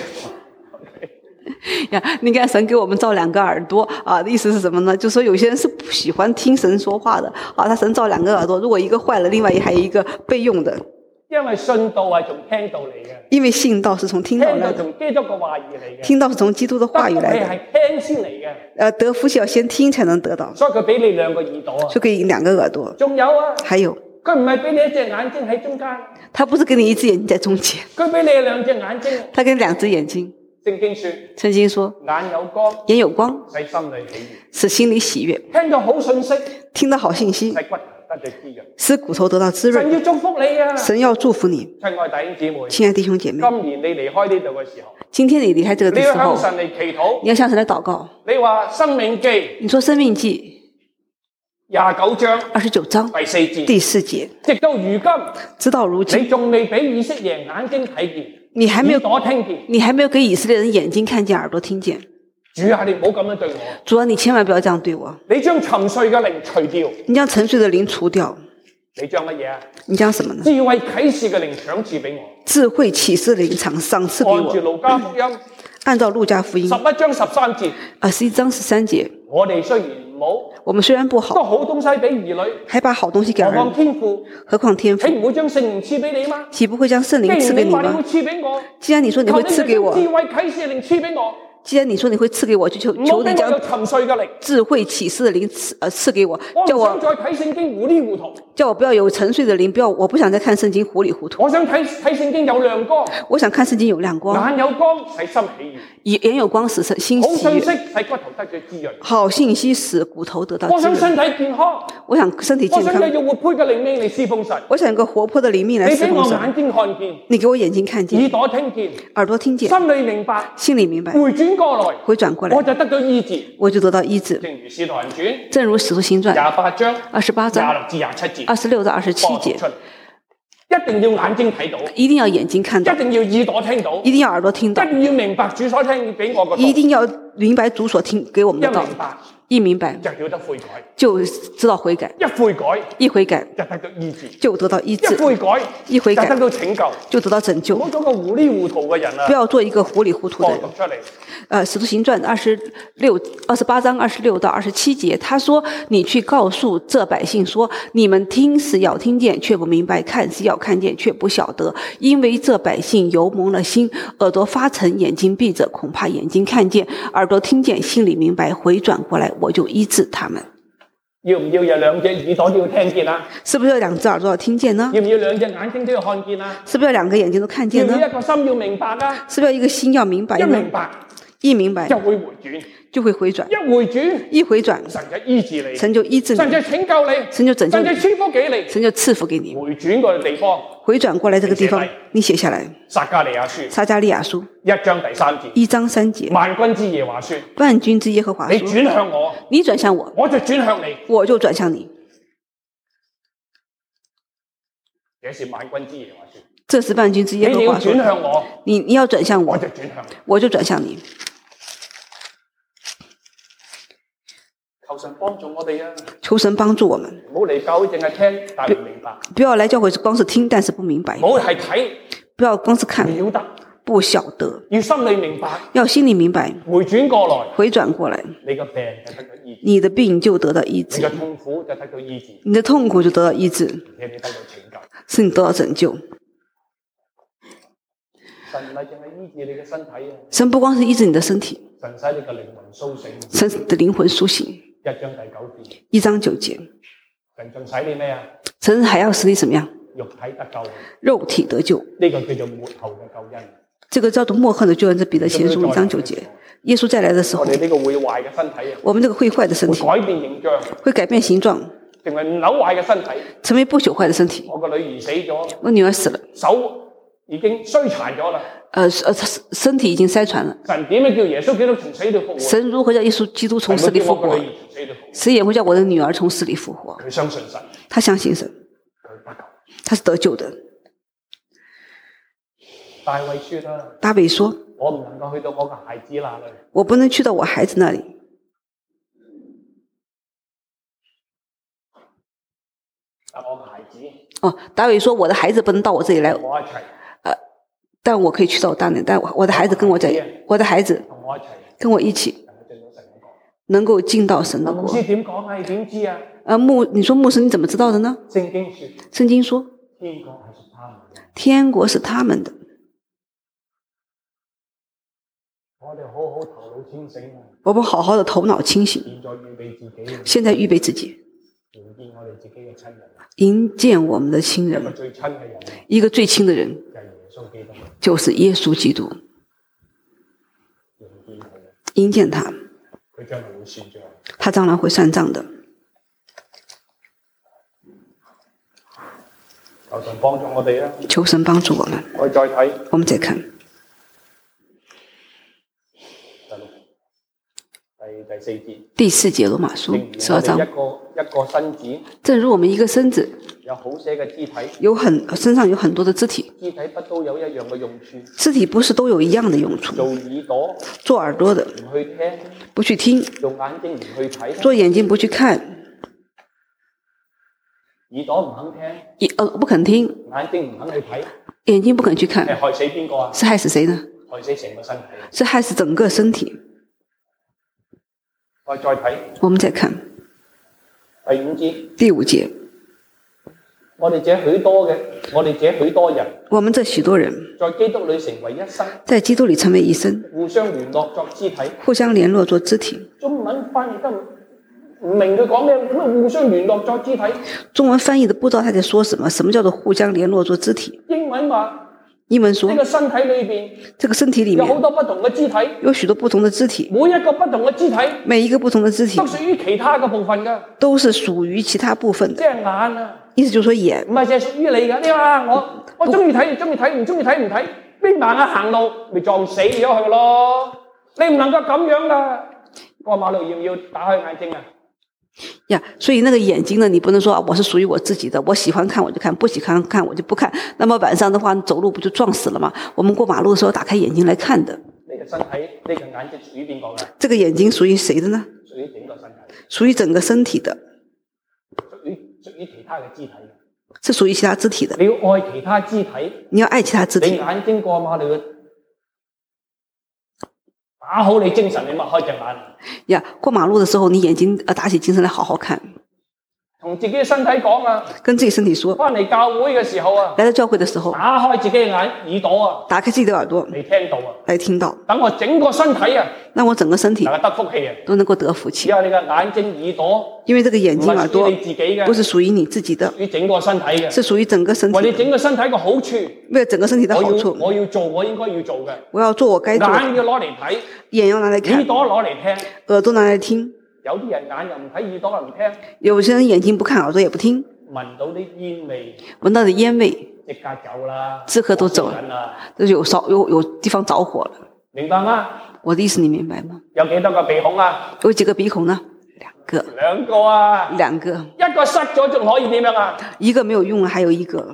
呀，你看神給我們造兩個耳朵啊，意思是什麼呢？就是說有些人是不喜歡聽神說話的啊，他神造兩個耳朵，如果一個壞了，另外還有一個備用的。 因為信道係從聽道嚟嘅， 因為信道是從聽道來的， 從基督嘅話語嚟嘅， 聽道是從基督的話語來的， 係聽先嚟嘅。 得福是要先聽才能得到， 所以佢俾你兩個耳朵啊， 所以給兩個耳朵。 仲有啊， 還有， 佢唔係俾你一隻眼睛喺中間， 他不是給你一隻眼睛在中間， 佢俾你兩隻眼睛， 他給你兩隻眼睛。 聖經說， 眼有光， 使心裏喜悅， 使心裏喜悅。 聽到好信息， 聽到好信息，使骨頭得到滋潤。 神要祝福你啊！ 神要祝福你， 親愛弟兄姊妹， 親愛弟兄姐妹。 今年你離開呢度嘅時候， 今天你離開這個的時候， 你要向神嚟祈禱， 你要向神來禱告。 你話《申命記》， 你說《申命記》29章第4節， 直到如今， 直到如今， 你仲未俾以色列眼睛睇見， 你還沒有耳朵聽見， 你還沒有給以色列人眼睛看見，耳朵聽見。 主啊，你唔好咁樣對我。 主啊，你千萬不要這樣對我。 你將沉睡嘅靈除掉。 你將沉睡的靈除掉。 你將乜嘢啊？ 你將什麼呢？ 智慧啟示嘅靈賞賜俾我。 智慧啟示的靈賞賜給我。 按住路加福音。 按照路加福音。 11章13節。 11章13節。 我哋雖然唔好， 我們雖然不好， 都好東西俾兒女， 還把好東西給兒女。何況天父？ 豈唔會將聖靈賜俾你嗎？ 豈不會將聖靈賜給你嗎？既然你說你會賜給我， 智慧啟示的靈賜俾我。 既然你說你會賜給我，就求你將智慧啟示的靈賜給我，叫我再睇聖經糊裡糊塗， 叫我不要有沉睡的靈，我不想再看聖經糊裡糊塗。 我想睇聖經有亮光， 我想看聖經有亮光， 眼有光使心喜悅， 眼有光使心喜悅。 好信息使骨頭得到滋潤， 好信息使骨頭得到滋潤。 我想身體健康， 我想身體健康。 我想有活潑嘅靈命嚟侍奉神， 我想有個活潑的靈命嚟侍奉神。 你俾我眼睛看見， 你給我眼睛看見， 耳朵聽見， 耳朵聽見， 心裏明白， 心裏明白， 回轉過來，我就得到醫治， 我就得到醫治。正如使徒行傳 28章 28章 26至27節 26到27節， 一定要眼睛睇到， 一定要眼睛看到， 一定要耳朵聽到， 一定要耳朵聽到， 一定要明白主所聽俾我嘅道， 一定要明白主所聽給我們的道。一明白就曉得悔改， 就知道悔改。一悔改就得到醫治， 就得到醫治。 一悔改就得到拯救， 就得到拯救。 唔好做個糊裡糊塗嘅人啊！ 不要做一個糊裡糊塗的人。 讀出嚟。 使徒行傳28章26到27節，他說：你去告訴這百姓說，你們聽是要聽見，卻不明白；看是要看見，卻不曉得。因為這百姓油蒙了心，耳朵發沉，眼睛閉着，恐怕眼睛看見，耳朵聽見，心裡明白，回轉過來，我就醫治他們。 要唔要有兩隻耳朵都要聽見啊？ 是不是有兩隻耳朵要聽見呢？ 要唔要兩隻眼睛都要看見啊？ 是不是要兩個眼睛都看見呢？ 要唔要一個心要明白啊？ 是不是要一個心要明白呢？一明白就會回轉， 就會回轉。一回轉， 神就醫治你， 神就醫治你， 神就拯救你， 神就拯救你， 神就賜福給你， 神就賜福給你。 回轉過地方， 回轉過來這個地方，你寫下來。 撒迦利亞書1章第3節 ，1章3節。 萬軍之耶和華說， 萬軍之耶和華說， 你轉向我， 你轉向我， 我就轉向你， 我就轉向你。 這是萬軍之耶和華說， 這是萬軍之耶和華說， 你要轉向我， 你要轉向我， 我就轉向你， 我就轉向你。 求神幫助我哋啊！ 求神幫助我們。 唔好嚟教會淨係聽，但唔明白。 不要來教會光是聽，但是不明白。 唔好係睇， 不要光是看， 不曉得， 要心裏明白， 要心裡明白， 回轉過來， 回轉過來， 你個病就得到醫治， 你的病就得到醫你治， 個痛苦就得到醫治， 你的痛苦就得到醫治， 而且你得到拯救。 使你得到拯救。 神唔係淨係醫治你嘅身體啊， 神不光是醫治你的身體， 神使你嘅靈魂甦醒。 神使你的靈魂甦醒。 1章第9節， 1章9節， 神仲使你咩啊？ 神還要使你怎麼樣？ 肉體得救， 肉體得救， 呢個叫做末後嘅救恩。 這個叫做末後的救恩。這彼得前書1章9節，耶穌再來的時候我，哋呢個會壞嘅身體啊， 我們這個會壞的身體會改變形象， 會改變形狀， 成為唔朽壞嘅身體。 成為不朽壞的身體。 我個女兒死咗， 我女兒死了， 手已經衰殘咗啦。 身體已經篩傳了。 神點樣叫耶穌基督從死裏復活？ 神如何叫耶穌基督從死裏復活？神也會叫我的女兒從死裏復活。 佢相信神， 他相信神， 佢得救。 他是得救的。 大衛說啦， 大衛說： 我唔能夠去到我個孩子那裏。 我不能去到我孩子那裏。 但我個孩子， 大衛說：我的孩子不能到我這裏來， 同我一齊， 但我可以去到我大內，但我的孩子跟我在，我的孩子同我一齊， 跟我一起，能夠進到神的國。 牧師點講啊？你點知啊？ 你說牧師你怎麼知道的呢？ 聖經說， 聖經說，天國是他們的。 我哋好好頭腦清醒啊！ 我們好好的頭腦清醒。現在預備自己， 迎見我哋自己嘅親人， 迎見我們的親人。一個最親的人，就是耶穌基督。迎見他，他將來會算賬的。 求神幫助我哋啊！ 求神幫助我們。 我再睇， 我們再看第4節。 第4節羅馬書12章。 一個身子， 正如我們一個身子， 有好些嘅肢體， 身上有很多的肢體。 肢體不都有一樣嘅用處？ 肢體不是都有一樣的用處？ 做耳朵， 做耳朵的， 唔去聽， 不去聽； 做眼睛唔去睇， 做眼睛不去看； 耳朵唔肯聽， 不肯聽； 眼睛唔肯去睇， 眼睛不肯去看。 係害死邊個啊？ 是害死誰呢？ 害死成個身體。 是害死整個身體。 我再睇， 我們再看第5節。 第5節。 我哋這許多人， 我們這許多人， 在基督裏成為一身， 在基督裏成為一身， 互相聯絡作肢體， 互相聯絡作肢體。 中文翻譯得唔明佢講咩？互相聯絡作肢體。 中文翻譯的不知道他在說什麼？什麼叫做互相聯絡作肢體？ 英文話。 英文說， 呢個身體裏邊， 這個身體裏面有好多不同嘅肢體， 有許多不同的肢體， 每一個不同嘅肢體， 每一個不同的肢體都屬於其他嘅部分噶， 都是屬於其他部分的。 即係眼啊， 意思就是說眼唔係淨係屬於你噶。你話我中意睇，中意睇，唔中意睇唔睇，眯埋眼行路咪撞死咗佢咯。你唔能夠咁樣噶，過馬路要唔要打開眼睛啊？ 呀，所以那個眼睛呢，你不能說我是屬於我自己的，我喜歡看我就看，不喜歡看我就不看。那麼晚上的話，走路不就撞死了嗎？我們過馬路的時候打開眼睛來看的。 你個身體，呢個眼睛屬於邊個嘅？ 這個眼睛屬於誰的呢？ 屬於整個身體。 屬於整個身體的。 屬於其他嘅肢體。 是屬於其他肢體的。 你要愛其他肢體。 你要愛其他肢體。 你眼睛過馬路，打好你精神，你擘開隻眼。 呀，過馬路的時候，你眼睛打起精神來好好看。 同自己嘅身體講啊， 跟自己身體說。 翻嚟教會嘅時候啊， 來到教會的時候， 打開自己嘅耳朵啊， 打開自己的耳朵， 嚟聽到啊， 來聽到。 等我整個身體啊， 讓我整個身體能夠得福氣啊， 都能夠得福氣。 因為你嘅眼睛耳朵， 因為這個眼睛耳朵不是屬於你自己的， 屬於整個身體嘅， 是屬於整個身體。 為你整個身體嘅好處， 為了整個身體的好處， 我要做我應該要做嘅， 我要做我該做的。 眼要攞嚟睇， 眼要拿來看， 耳朵攞嚟聽， 耳朵拿來聽。 有啲人眼又唔睇，耳朵又唔聽。 有些人眼睛不看，耳朵也不聽。 聞到啲煙味， 聞到的煙味， 即刻走啦， 即刻都走了，有地方着火了。 明白嗎？ 我的意思你明白嗎？ 有幾多個鼻孔啊？ 有幾個鼻孔呢？2個。 2個啊 ？2個。 一個塞咗仲可以點樣啊？ 一個沒有用，還有一個。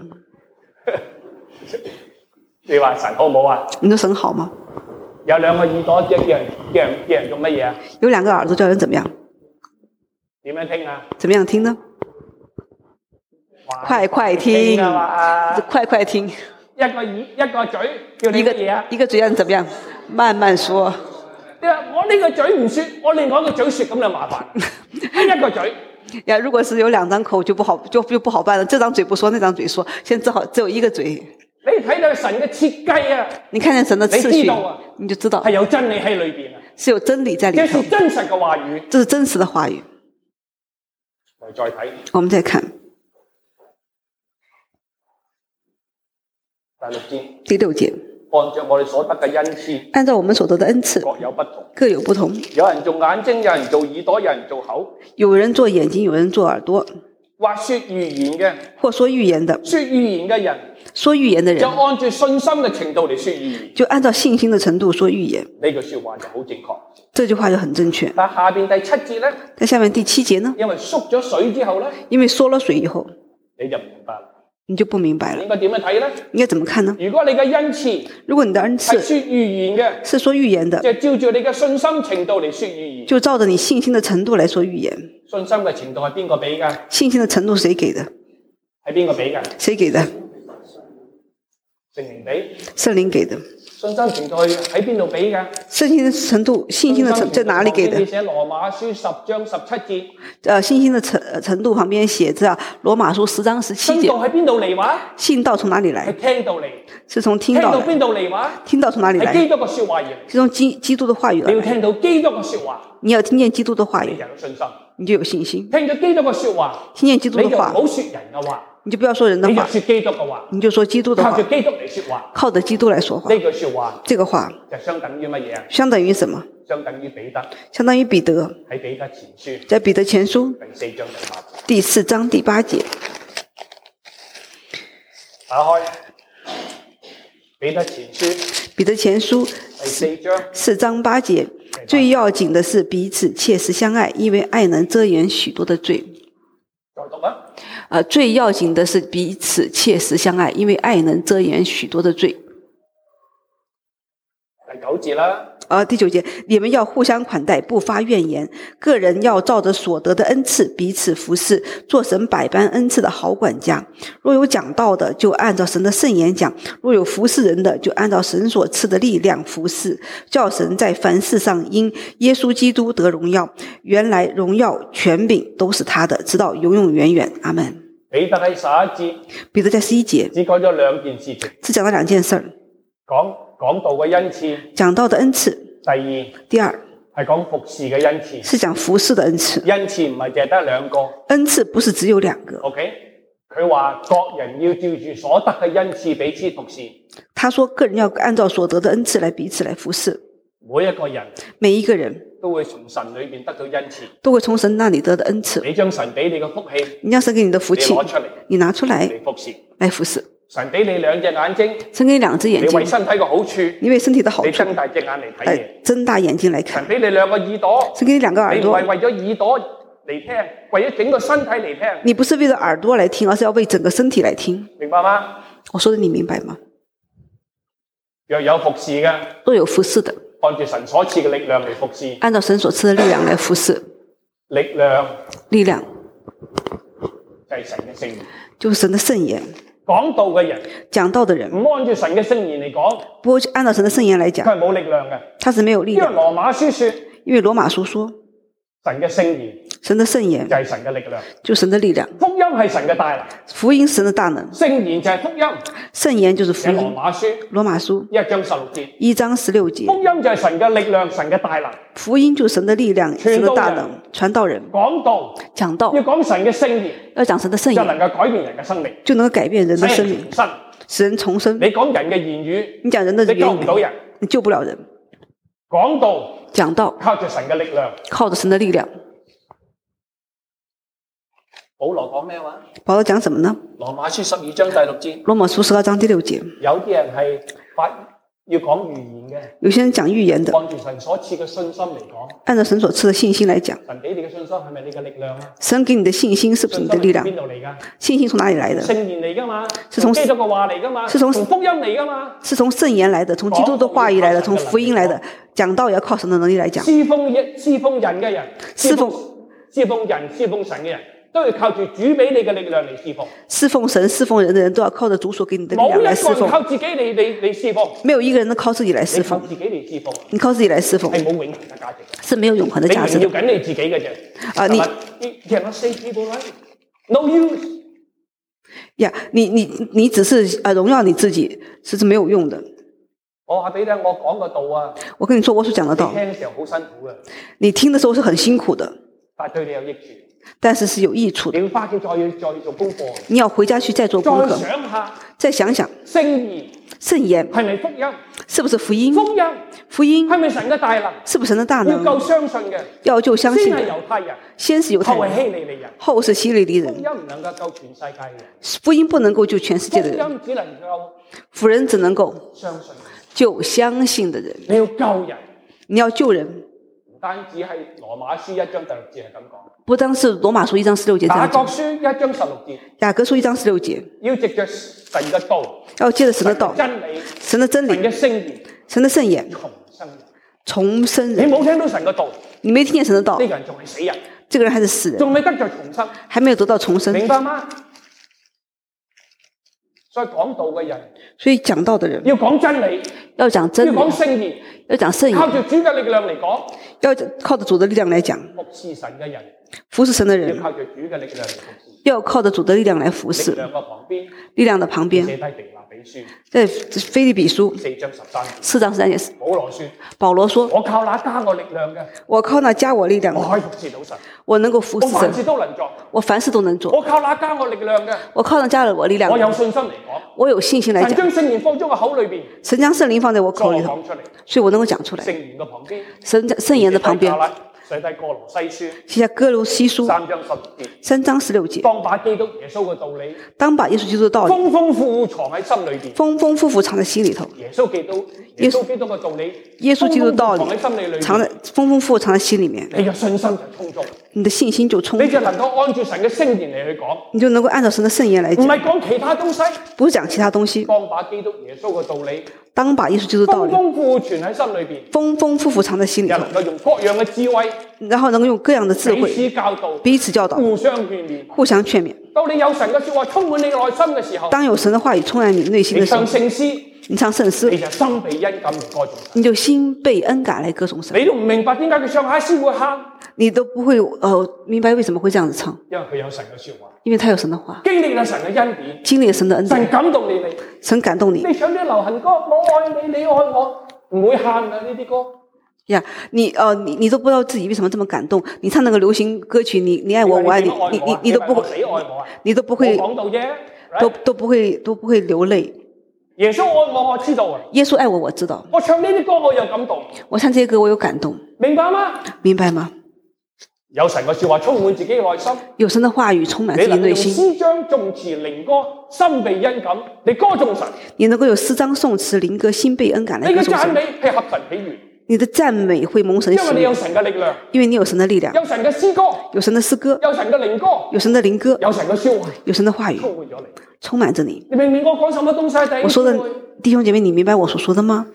你話神好唔好啊？ 你說神好嗎？ 有2個耳朵，叫人做乜嘢啊？ 有2個耳朵叫人怎麼樣？ 點樣聽啊？ 怎麼樣聽呢？快快聽，快快聽！ 一個嘴叫你乜嘢啊？ 一個嘴讓你怎麼樣？慢慢說。 你話我呢個嘴唔說，我另外一個嘴說，咁就麻煩。一個嘴。 呀，如果是有兩張口就不好辦了。這張嘴不說，那張嘴說，現在只有一個嘴。 你睇到神嘅設計啊， 你看見神的次序，你就知道係有真理喺裏邊啊， 是有真理在裏頭。 這是真實嘅話語， 這是真實的話語。 我再睇， 我們再看第六節。 按照我哋所得嘅恩賜， 按照我們所得的恩賜，各有不同。 有人做眼睛，有人做耳朵，有人做口。 有人做眼睛，有人做耳朵。 或說預言嘅， 或說預言的。 說預言嘅人， 說預言的人， 就按照信心嘅程度嚟說預言。 就按照信心的程度說預言。 呢句說話就好正確。 這句話就很正確。 但下邊第7節呢？ 在下面第7節呢？ 因為縮咗水之後呢？ 因為縮了水以後， 你就唔明白啦。 你就不明白了。 應該點樣睇呢？ 應該怎麼看呢？ 如果你嘅恩賜， 如果你的恩賜係說預言嘅， 是說預言的， 就照住你嘅信心程度嚟說預言。 就照着你信心的程度來說預言。 信心嘅程度係邊個俾㗎？ 信心的程度誰給的？ 係邊個俾㗎？ 誰給的？ 聖靈俾。 聖靈給的。 信心程度喺邊度俾㗎？ 信心的程度，信心的程在哪裡給的？ 你寫羅馬書10章17節。 信心的程度旁邊寫着羅馬書10章17節。 信道喺邊度嚟話？ 信道從哪裡來？ 係聽到嚟。 是從聽到來。 聽到邊度嚟話？ 聽到從哪裡來？ 係基督嘅說話而嚟。 是從基督的話語來。 你要聽到基督嘅說話。 你要聽見基督的話語。 你就有信心。 你就有信心。 聽咗基督嘅說話。 聽見基督的話。 你就唔好說人嘅話。 你就不要說人的話， 你就說基督嘅話， 你就說基督的話， 靠着基督嚟說話， 靠着基督來說話。 呢句說話， 這個話就相等於乜嘢啊？ 相等於什麼？ 相等於彼得， 相當於彼得喺彼得前書， 在彼得前書第4章第8節。 打開彼得前書， 彼得前書4章8節，最要緊的是彼此切實相愛，因為愛能遮掩許多的罪。 再讀啊！ 最要緊的是彼此切實相愛，因為愛能遮掩許多的罪。 第9節啦。 第9節，你們要互相款待，不發怨言，個人要照着所得的恩賜彼此服侍，做神百般恩賜的好管家。若有講道的，就按照神的聖言講；若有服侍人的，就按照神所賜的力量服侍，叫神在凡事上因耶穌基督得榮耀。原來榮耀權柄都是他的，直到永永遠遠。阿們。 彼得喺11節， 彼得在11節只講咗2件事情， 只講了2件事。 講道嘅恩賜， 講道的恩賜。第二係講服侍嘅恩賜， 是講服侍的恩賜。 恩賜唔係淨係得2個， 恩賜不是只有2個。 OK，佢話各人要照住所得嘅恩賜彼此服侍。 他說個人要按照所得的恩賜來彼此來服侍。 每一個人都會從神裏面得到恩賜， 都會從神那裡得到恩賜。 你將神俾你嘅福氣， 你將神給你的福氣，你拿出來來服侍。 神俾你2隻眼睛， 神給你2隻眼睛， 你為身體嘅好處， 你為身體的好處， 你睜大隻眼嚟睇嘢， 睜大眼睛來看。 神俾你2個耳朵， 神給你2個耳朵， 你唔係為咗耳朵嚟聽，為咗整個身體嚟聽。 你不是為了耳朵來聽，而是要為整個身體來聽。 明白嗎？ 我說的你明白嗎？ 若有服侍嘅， 若有服侍的， 按照神所賜嘅力量嚟服侍， 按照神所賜的力量來服侍。 力量就係神嘅聖言， 就是神的聖言。 講道嘅人， 講道的人， 唔按照神嘅聖言嚟講， 不按照神的聖言來講， 佢係冇力量嘅， 他是沒有力量。 因為羅馬書說，神嘅聖言， 神的聖言就係神嘅力量， 就是神的力量。 福音係神嘅大能， 福音神的大能， 聖言就係福音， 聖言就是福音。羅馬書1章16節， 福音就係神嘅力量，神嘅大能， 福音就是神的力量，神的大能。傳道人講道， 要講神嘅聖言， 要講神的聖言， 就能夠改變人嘅生命， 就能夠改變人的生命，使人重生。 你講人嘅言語， 你講人的言語， 你救唔到人， 你救不了人。 講道，靠着神嘅力量， 靠着神的力量。 保羅講咩話？ 保羅講什麼呢？ 羅馬書12章第6節。 羅馬書12章第6節。 有啲人係要講預言嘅， 有些人講預言的。 按照神所賜嘅信心嚟講， 按照神所賜的信心來講。 神俾你嘅信心係咪你嘅力量啊？ 神給你的信心是不是你的力量？ 邊度嚟㗎？ 信心從哪裡來的？ 聖言嚟㗎嘛？ 是從基督嘅話嚟㗎嘛？ 是從福音嚟㗎嘛？ 是從聖言來的，從基督的話語來的，從福音來的。講道也要靠神的能力來講。 侍奉人嘅人，侍奉神嘅人， 都要靠住主俾你嘅力量嚟侍奉。 侍奉神、侍奉人的人都要靠着主所給你的力冇一量來侍奉。 個人靠自己嚟侍奉， 沒有一個人能靠自己來侍奉， 你靠自己嚟侍奉你靠自己來侍奉係冇永恆嘅價值， 是沒有永恆的你價值的。 榮耀緊你自己嘅啫。 啊你 cannot save people right? No use。 呀，你只是榮耀你自己，是沒有用的。 我話俾你聽，我講個道啊， 我跟你說，我所講的道你，聽嘅時候好辛苦嘅， 你聽的時候是很辛苦的， 但係對你有益處。 但是是有益處的。 你要翻去再做功課， 你要回家去再做功再課， 想下再想想聖言聖言係咪福音？ 是不是福音？ 福音福音係咪神嘅大能？ 是不是神的大能？ 要夠相信嘅， 要就相信先係的， 猶太人， 先是猶太後係人， 希利尼人。 後是希利尼人。 福音唔能夠救全世界嘅人， 福音不能夠救全世界福的人， 音只能夠福人只能夠相信。 救相信的人。 你要救人， 你要救人， 唔單止係羅馬書1章第6節係咁講， 不單是羅馬書1章16節這雅各樣講， 書1章16節， 雅各書1章16節要藉着神嘅道、 要借着神的道、 真理、 神的真神理、 嘅聖言神的聖言重生人。 重生你人。 冇聽到神嘅道，呢你沒聽見神的道個，人仲係死人， 這個人還是死人， 仲未得着重生， 還沒有得到重生。 明白嗎？所以講道嘅人所以講道的人要講真理， 要講真要理， 講聖言， 要講聖言， 靠住主嘅力量嚟講。 要靠着主的力量來講。 服侍神嘅人服侍神的要人靠住主嘅力量嚟服侍。 要靠着主的力量來服力侍。 量嘅旁邊力量的旁邊， 寫低腓立比書在腓立比書 4章13節， 4章13節， 保羅說： 保羅說我靠那加我力量嘅， 我靠那加我力量的， 我可以服侍到神， 我能夠服侍我凡事神， 都能做。 我凡事都能做。 我靠那加我力量嘅， 我靠那加了我力量的， 我有信心嚟講， 我有信心來神將講， 聖言放咗我口裏邊， 神將聖靈放在我口裏頭， 所以我講出嚟。 所以我能夠講出來。 聖言嘅旁邊， 聖言的旁邊， 寫低哥羅西書寫下哥羅西書 3章16節， 3章16節， 當把基督耶穌嘅道理當把耶穌基督的道理豐豐富富藏喺心裏邊。 豐豐富富藏在心裏頭， 耶穌基督嘅道理， 耶穌基督的道理豐豐富藏喺心裏藏在豐豐富富藏在心裏面， 你嘅信心就充足， 你的信心就充足， 你就能夠按住神嘅聖言嚟去講， 你就能夠按照神的聖言來唔講， 係講其他東西。 不是講其他東西。 當把基督耶穌嘅道理當把耶穌基督的道豐理豐富富存喺心裏邊， 豐豐富富藏在心裏頭又能，夠用各樣嘅智慧然後能夠用各樣的智彼慧此教導、 彼此教導、 互相勸勉。 互相勸勉。 當你有神嘅說話充滿你內心嘅時候， 當有神的話語充滿你內心你的時候唱，聖詩， 你唱聖你詩， 就心被恩感嚟歌頌神。 你就心被恩感來歌頌神， 你都唔明白點解佢唱下詩會喊， 你都不會明白為什麼會這樣子唱， 因為佢有神嘅說話， 因為他有神的話， 經歷了神嘅恩典， 經歷了神的恩神典， 感動你哋。 神感動你你唱啲流行歌，我愛你，你愛我，唔會喊㗎呢啲歌。 呀。你都不知道自己為什麼這麼感動。你唱那個流行歌曲，你愛我，我愛你，你都不會， 死愛我啊！ 你都不會， 我講到啫， 都不會流淚。 耶穌愛我，我知道啊。 耶穌愛我，我知道。 我唱呢啲歌，我有感動， 我唱這些歌，我有感動， 明白嗎？ 明白嗎？ 有神嘅說話充滿自己嘅內心， 有神的話語充滿自你能夠用己內心， 詩章、頌詞、靈歌，心被恩感，你歌頌神， 你能夠有詩章、頌詞、靈歌，心被恩感來你嘅讚歌頌神。 美係合神喜悅， 你的讚美會蒙神喜因為你有悅， 神嘅力量， 因為你有神的力量， 有神嘅詩歌， 有神的詩歌， 有神嘅靈歌， 有神的靈歌， 有神嘅說話， 有神的話語充滿咗你。 充滿着你。 你明唔明我講什麼東西？弟我說的兄姊妹， 弟兄姐妹，你明白我所說的嗎？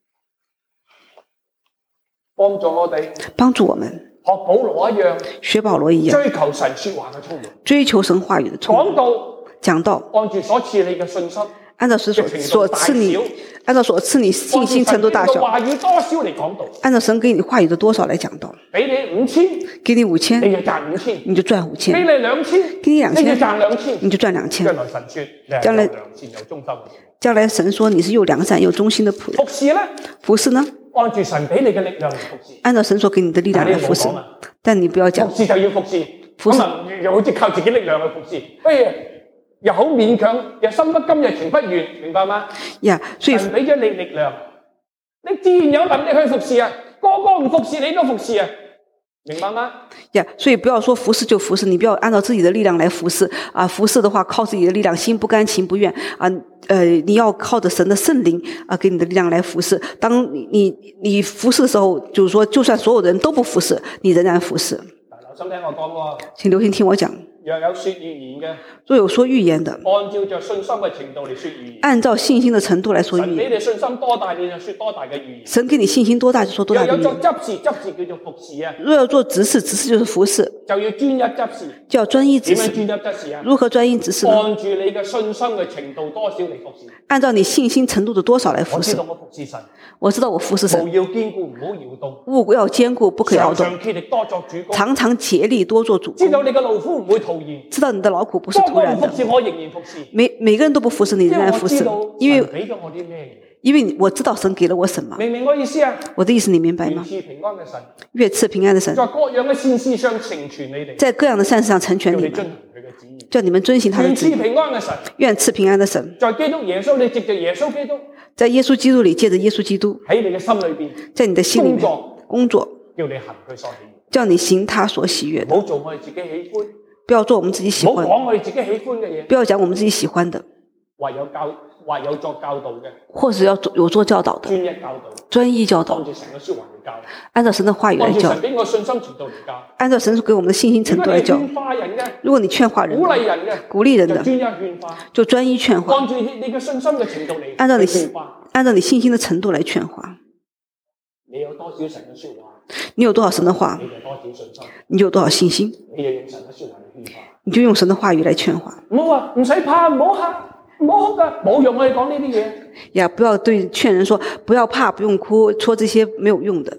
幫助我哋幫助我們學保羅一樣， 學保羅一樣， 追求神說話嘅充滿。 追求神話語的充滿。 講到講到按住所賜你嘅信心， 按照神所賜你，按照所賜你信心程度大小， 話語多少嚟講道， 按照神給你話語的多少來講道。 俾你5000， 給你你 5000， 就賺5000； 你就賺俾 5000； 你2000， 給你2000 你就賺2000。 你就賺2000。 將來神說你係將來有良善有忠心嘅。 將來神說你是又良善又忠心的僕人。 服侍咧， 服侍呢？ 按住神俾你嘅力量嚟服侍。 按照神所給你的力量來服侍。但你不要講服侍就要服侍， 服侍咁啊又好似靠自己力量去服侍，又好勉強，又心不甘又情不願，明白嗎？ 呀，所以神俾咗你力量，你自然有能力去服侍啊！個個唔服侍你都服侍啊！明白嗎？ 呀，所以不要說服侍就服侍，你不要按照自己的力量來服侍啊！服侍的話，靠自己的力量，心不甘情不願啊！你要靠着神的聖靈啊，給你的力量來服侍。當你服侍的時候，就是說，就算所有人都不服侍，你仍然服侍。 留心聽我講喎， 請留心聽我講。 若有說預言嘅， 若有說預言的， 按照着信心嘅程度嚟說預言。 按照信心的程度來說預神俾言。 你信心多大，你就說多大嘅預言。 神給你信心多大，就說多大的預言。 若有做執事，執事叫做服侍啊。 若要做執事，執事就是服侍。 就要專一執事。 就要專一執事。 點樣專一執事啊？ 如何專一執事呢？ 按住你嘅信心嘅程度多少嚟服侍。 按照你信心程度的多少來服侍。 我知道我服侍神。 我知道我服侍神。 務要堅固，唔好搖動。 務要堅固，不可搖動。 常常竭力多作主工。 常常竭力多做主工。 知道你嘅勞苦唔會徒然。 知道你的勞苦不是突然的。 個個唔服侍我，仍然服侍。 每個人都不服侍你，仍然服侍。因為我知道神給了我什麼。 明唔明我意思啊？ 我的意思你明白嗎？ 越賜平安嘅神。 越賜平安的神。 在各樣嘅善事上成全你哋。 在各樣的善事上成全你們。叫你們遵行他的旨意。 願賜平安嘅神。 願賜平安的神。 在基督耶穌，你藉着耶穌基督。 在耶穌基督裏，借着耶穌基督。 喺你嘅心裏邊。 在你的心裏面工作。 叫你行佢所喜悅。 叫你行他所喜悅的。 唔好做我哋自己喜歡。 不要做我們自己喜歡。 唔好講我哋自己喜歡嘅嘢。 不要講我們自己喜歡的。 或有作教導嘅。 或是要有做教導的。 專一教導。 專一教導。 按照神嘅說話嚟教。 按照神的話語來教。 按照神俾我信心程度嚟教。 按照神給我們的信心程度來教。如果你勸化人的。 鼓勵人嘅。 鼓勵人的。 就專一勸化。 就專一勸化。 按照你嘅信心嘅程度嚟。 按照你信心的程度來勸化。 你有多少神嘅說話？ 你有多少神的話？ 你就多少信心。 你就有多少信心？ 你就用神嘅說話嚟勸化。 你就用神的話語來勸化。 唔好話唔使怕，唔好嚇。唔好哭噶，冇用我哋講呢啲嘢。 也不要對勸人說不要怕，不用哭，說這些沒有用的。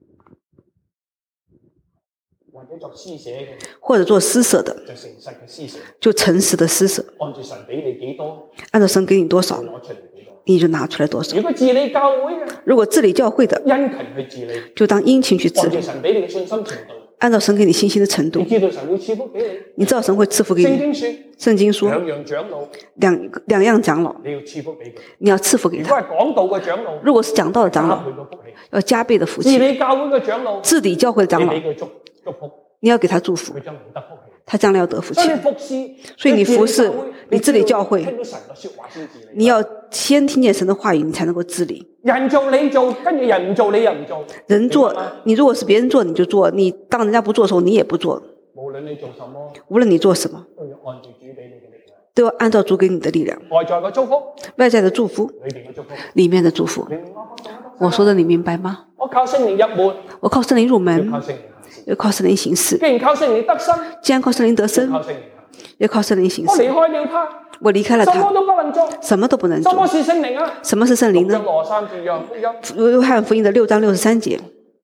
或者做施捨嘅， 或者做施捨的， 就誠實嘅施捨， 就誠實的施捨。 按照神俾你幾多， 按照神給你多少， 攞出嚟幾多， 你就拿出來多少。 如果治理教會嘅， 如果治理教會的， 殷勤去治理， 就當殷勤去治理。 按照神俾你嘅信心程度。 按照神給你信心的程度， 你知道神會賜福俾你。 你知道神會賜福給你。聖經說， 兩樣長老， 兩樣長老， 你要賜福俾佢。 你要賜福給他。 如果係講道嘅長老， 如果是講道的長老，要加倍的福氣。 治理教會嘅長老， 治理教會的長老， 你俾佢祝福， 你要給他祝福， 佢將來得福氣。 他將來要得福氣。 所以你服侍， 你治理教會， 聽到神嘅說話先治理。 你要先聽見神的話語，你才能夠治理。 人做你做，跟住人唔做你又唔做。 人做，你如果是別人做你就做，你當人家不做的時候你也不做。 無論你做什麼， 無論你做什麼， 都要按照主俾你嘅力量。 都要按照主給你的力量。 外在嘅祝福， 外在的祝福， 裏邊嘅祝福， 裏面的祝福。我說的你明白嗎？ 我靠聖靈入門， 我靠聖靈入門， 要靠聖靈行事。 要靠聖靈行事。 既然靠聖靈得生， 既然靠聖靈得生，要靠聖靈行事。 我離開了他， 我離開了他， 什麼都不能做， 什麼都不能做。 什麼是聖靈啊？ 什麼是聖靈呢？約翰福音的6章63節，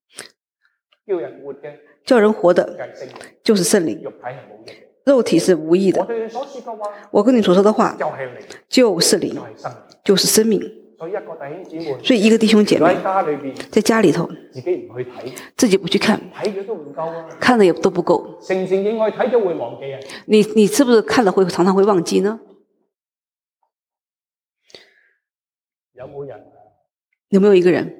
叫人活的，就是聖靈。肉體是無益的。我跟你所說的話，就是靈，就是生命。所以一個弟兄姐妹在家裏頭，自己不去看，看了也都不夠。你是不是看了會常常會忘記呢？有沒有一個人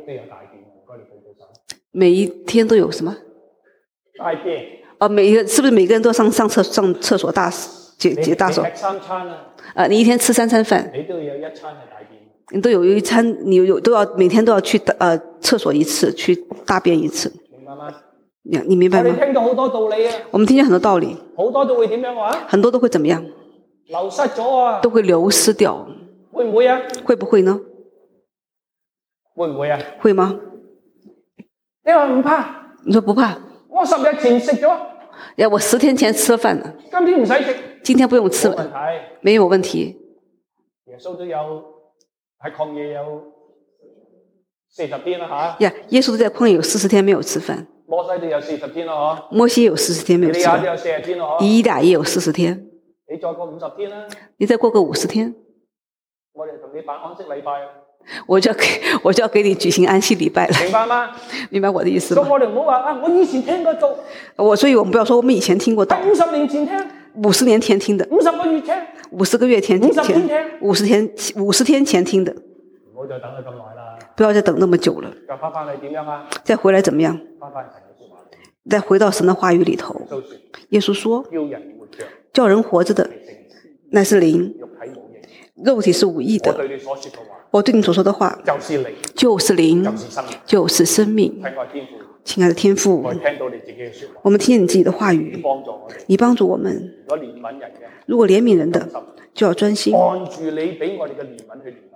每一天都有什麼大便？是不是每個人都上廁所解大手？你一天吃3餐飯，你都有一餐係大便。你都有一餐，都要每天都要去廁所一次，去大便一次。明白嗎？你明白嗎？我哋聽到好多道理啊！我們聽見很多道理，好多都會點樣話？很多都會怎麼樣？流失咗啊！都會流失掉。會唔會啊？會不會呢？會唔會啊？會嗎？你話唔怕？你說不怕？我10日前食咗。我10天前吃了飯了。今天唔使食。今天不用吃了。沒有問題。耶穌都有。喺曠野有40天啦吓。耶穌都在曠野有40天沒有吃飯。摩西都有40天啦嗬。摩西有40天沒有吃飯。以利亞都有40天啦嗬。以利亞也有40天。你再過50天啦。你再過個50天。我哋同你辦安息禮拜。我就要給你舉行安息禮拜了。明白嗎？明白我的意思嗎？所以我哋唔好話啊，我以前聽過道。所以我們不要說我們以前聽過道。50年前聽。50年前聽的。50個月聽。50個月前聽。50天前聽的。唔好再等咗咁耐啦。不要再等那麼久了。再翻嚟點樣啊？再回來怎麼樣？翻神嘅說話。再回到神的話語裏頭。耶穌說：叫人活着的，乃是靈，肉體是無益的。我對你所說的話，就是靈，就是生命。親愛的天父，我們聽見你自己的話語，你幫助我們。如果憐憫人的，就要專心。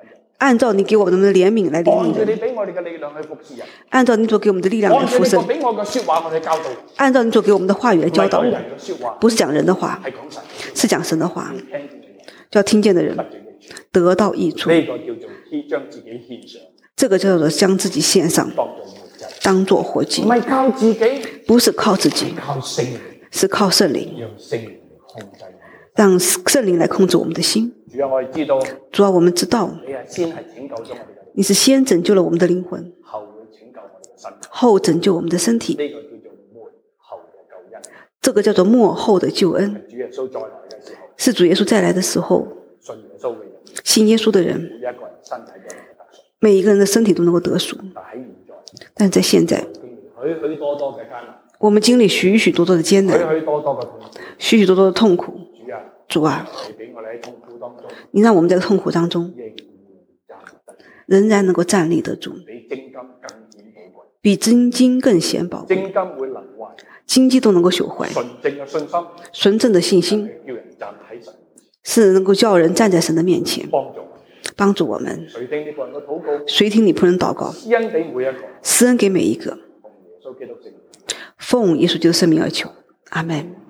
按照你給我們的憐憫來憐按憫人， 照你俾我哋嘅力量去服侍人， 按照你所給我們的力量來按照你服侍， 俾我嘅說話我哋教導， 按照你所給我們的話語來教導人， 唔係講人嘅說話， 不是講人的話， 係講神嘅說是講神的話話，，要聽見嘅人叫聽見的人得罪嘅主。 得到益處。 呢個叫做將自己獻上， 這個叫做將自己獻上， 當做活祭， 當作活祭唔，係靠自己， 不是靠自己， 靠聖靈， 是靠聖靈， 讓聖靈控制我哋。 讓聖靈來控制我們的心。 主啊，我哋知道主啊，我們知道你係先係拯救咗我哋嘅靈， 你是先拯救了我們的靈魂， 後會拯救我哋嘅身體。 後拯救我們的身體。 呢個叫做末後嘅救恩。 這個叫做末後的救恩， 主耶穌再來嘅時候， 是主耶穌再來的時候， 信耶穌嘅人， 信耶穌的人， 每一個人身體都能夠得贖。 每一個人的身體都能夠得贖。 但喺現在， 但在現在， 經歷許許多多嘅艱難， 我們經歷許許多多的艱難， 許許多多嘅痛苦。 許許多多的痛苦。 主啊， 主啊， 你俾我哋喺痛苦當中， 你讓我們在痛苦當中仍然站得住， 仍然能夠站立得住， 比精金更顯寶貴。 比真金更顯寶貴。 精金會能壞， 金雞都能夠朽壞， 純正嘅信心， 純正的信心叫人站喺神面前， 是能夠叫人站在神的面前， 幫助我。 幫助我們。 垂聽呢個人嘅禱告， 垂聽你僕人禱告， 施恩俾每一個， 施恩給每一個， 奉耶穌基督聖名。 奉耶穌基督聖名而求，阿門。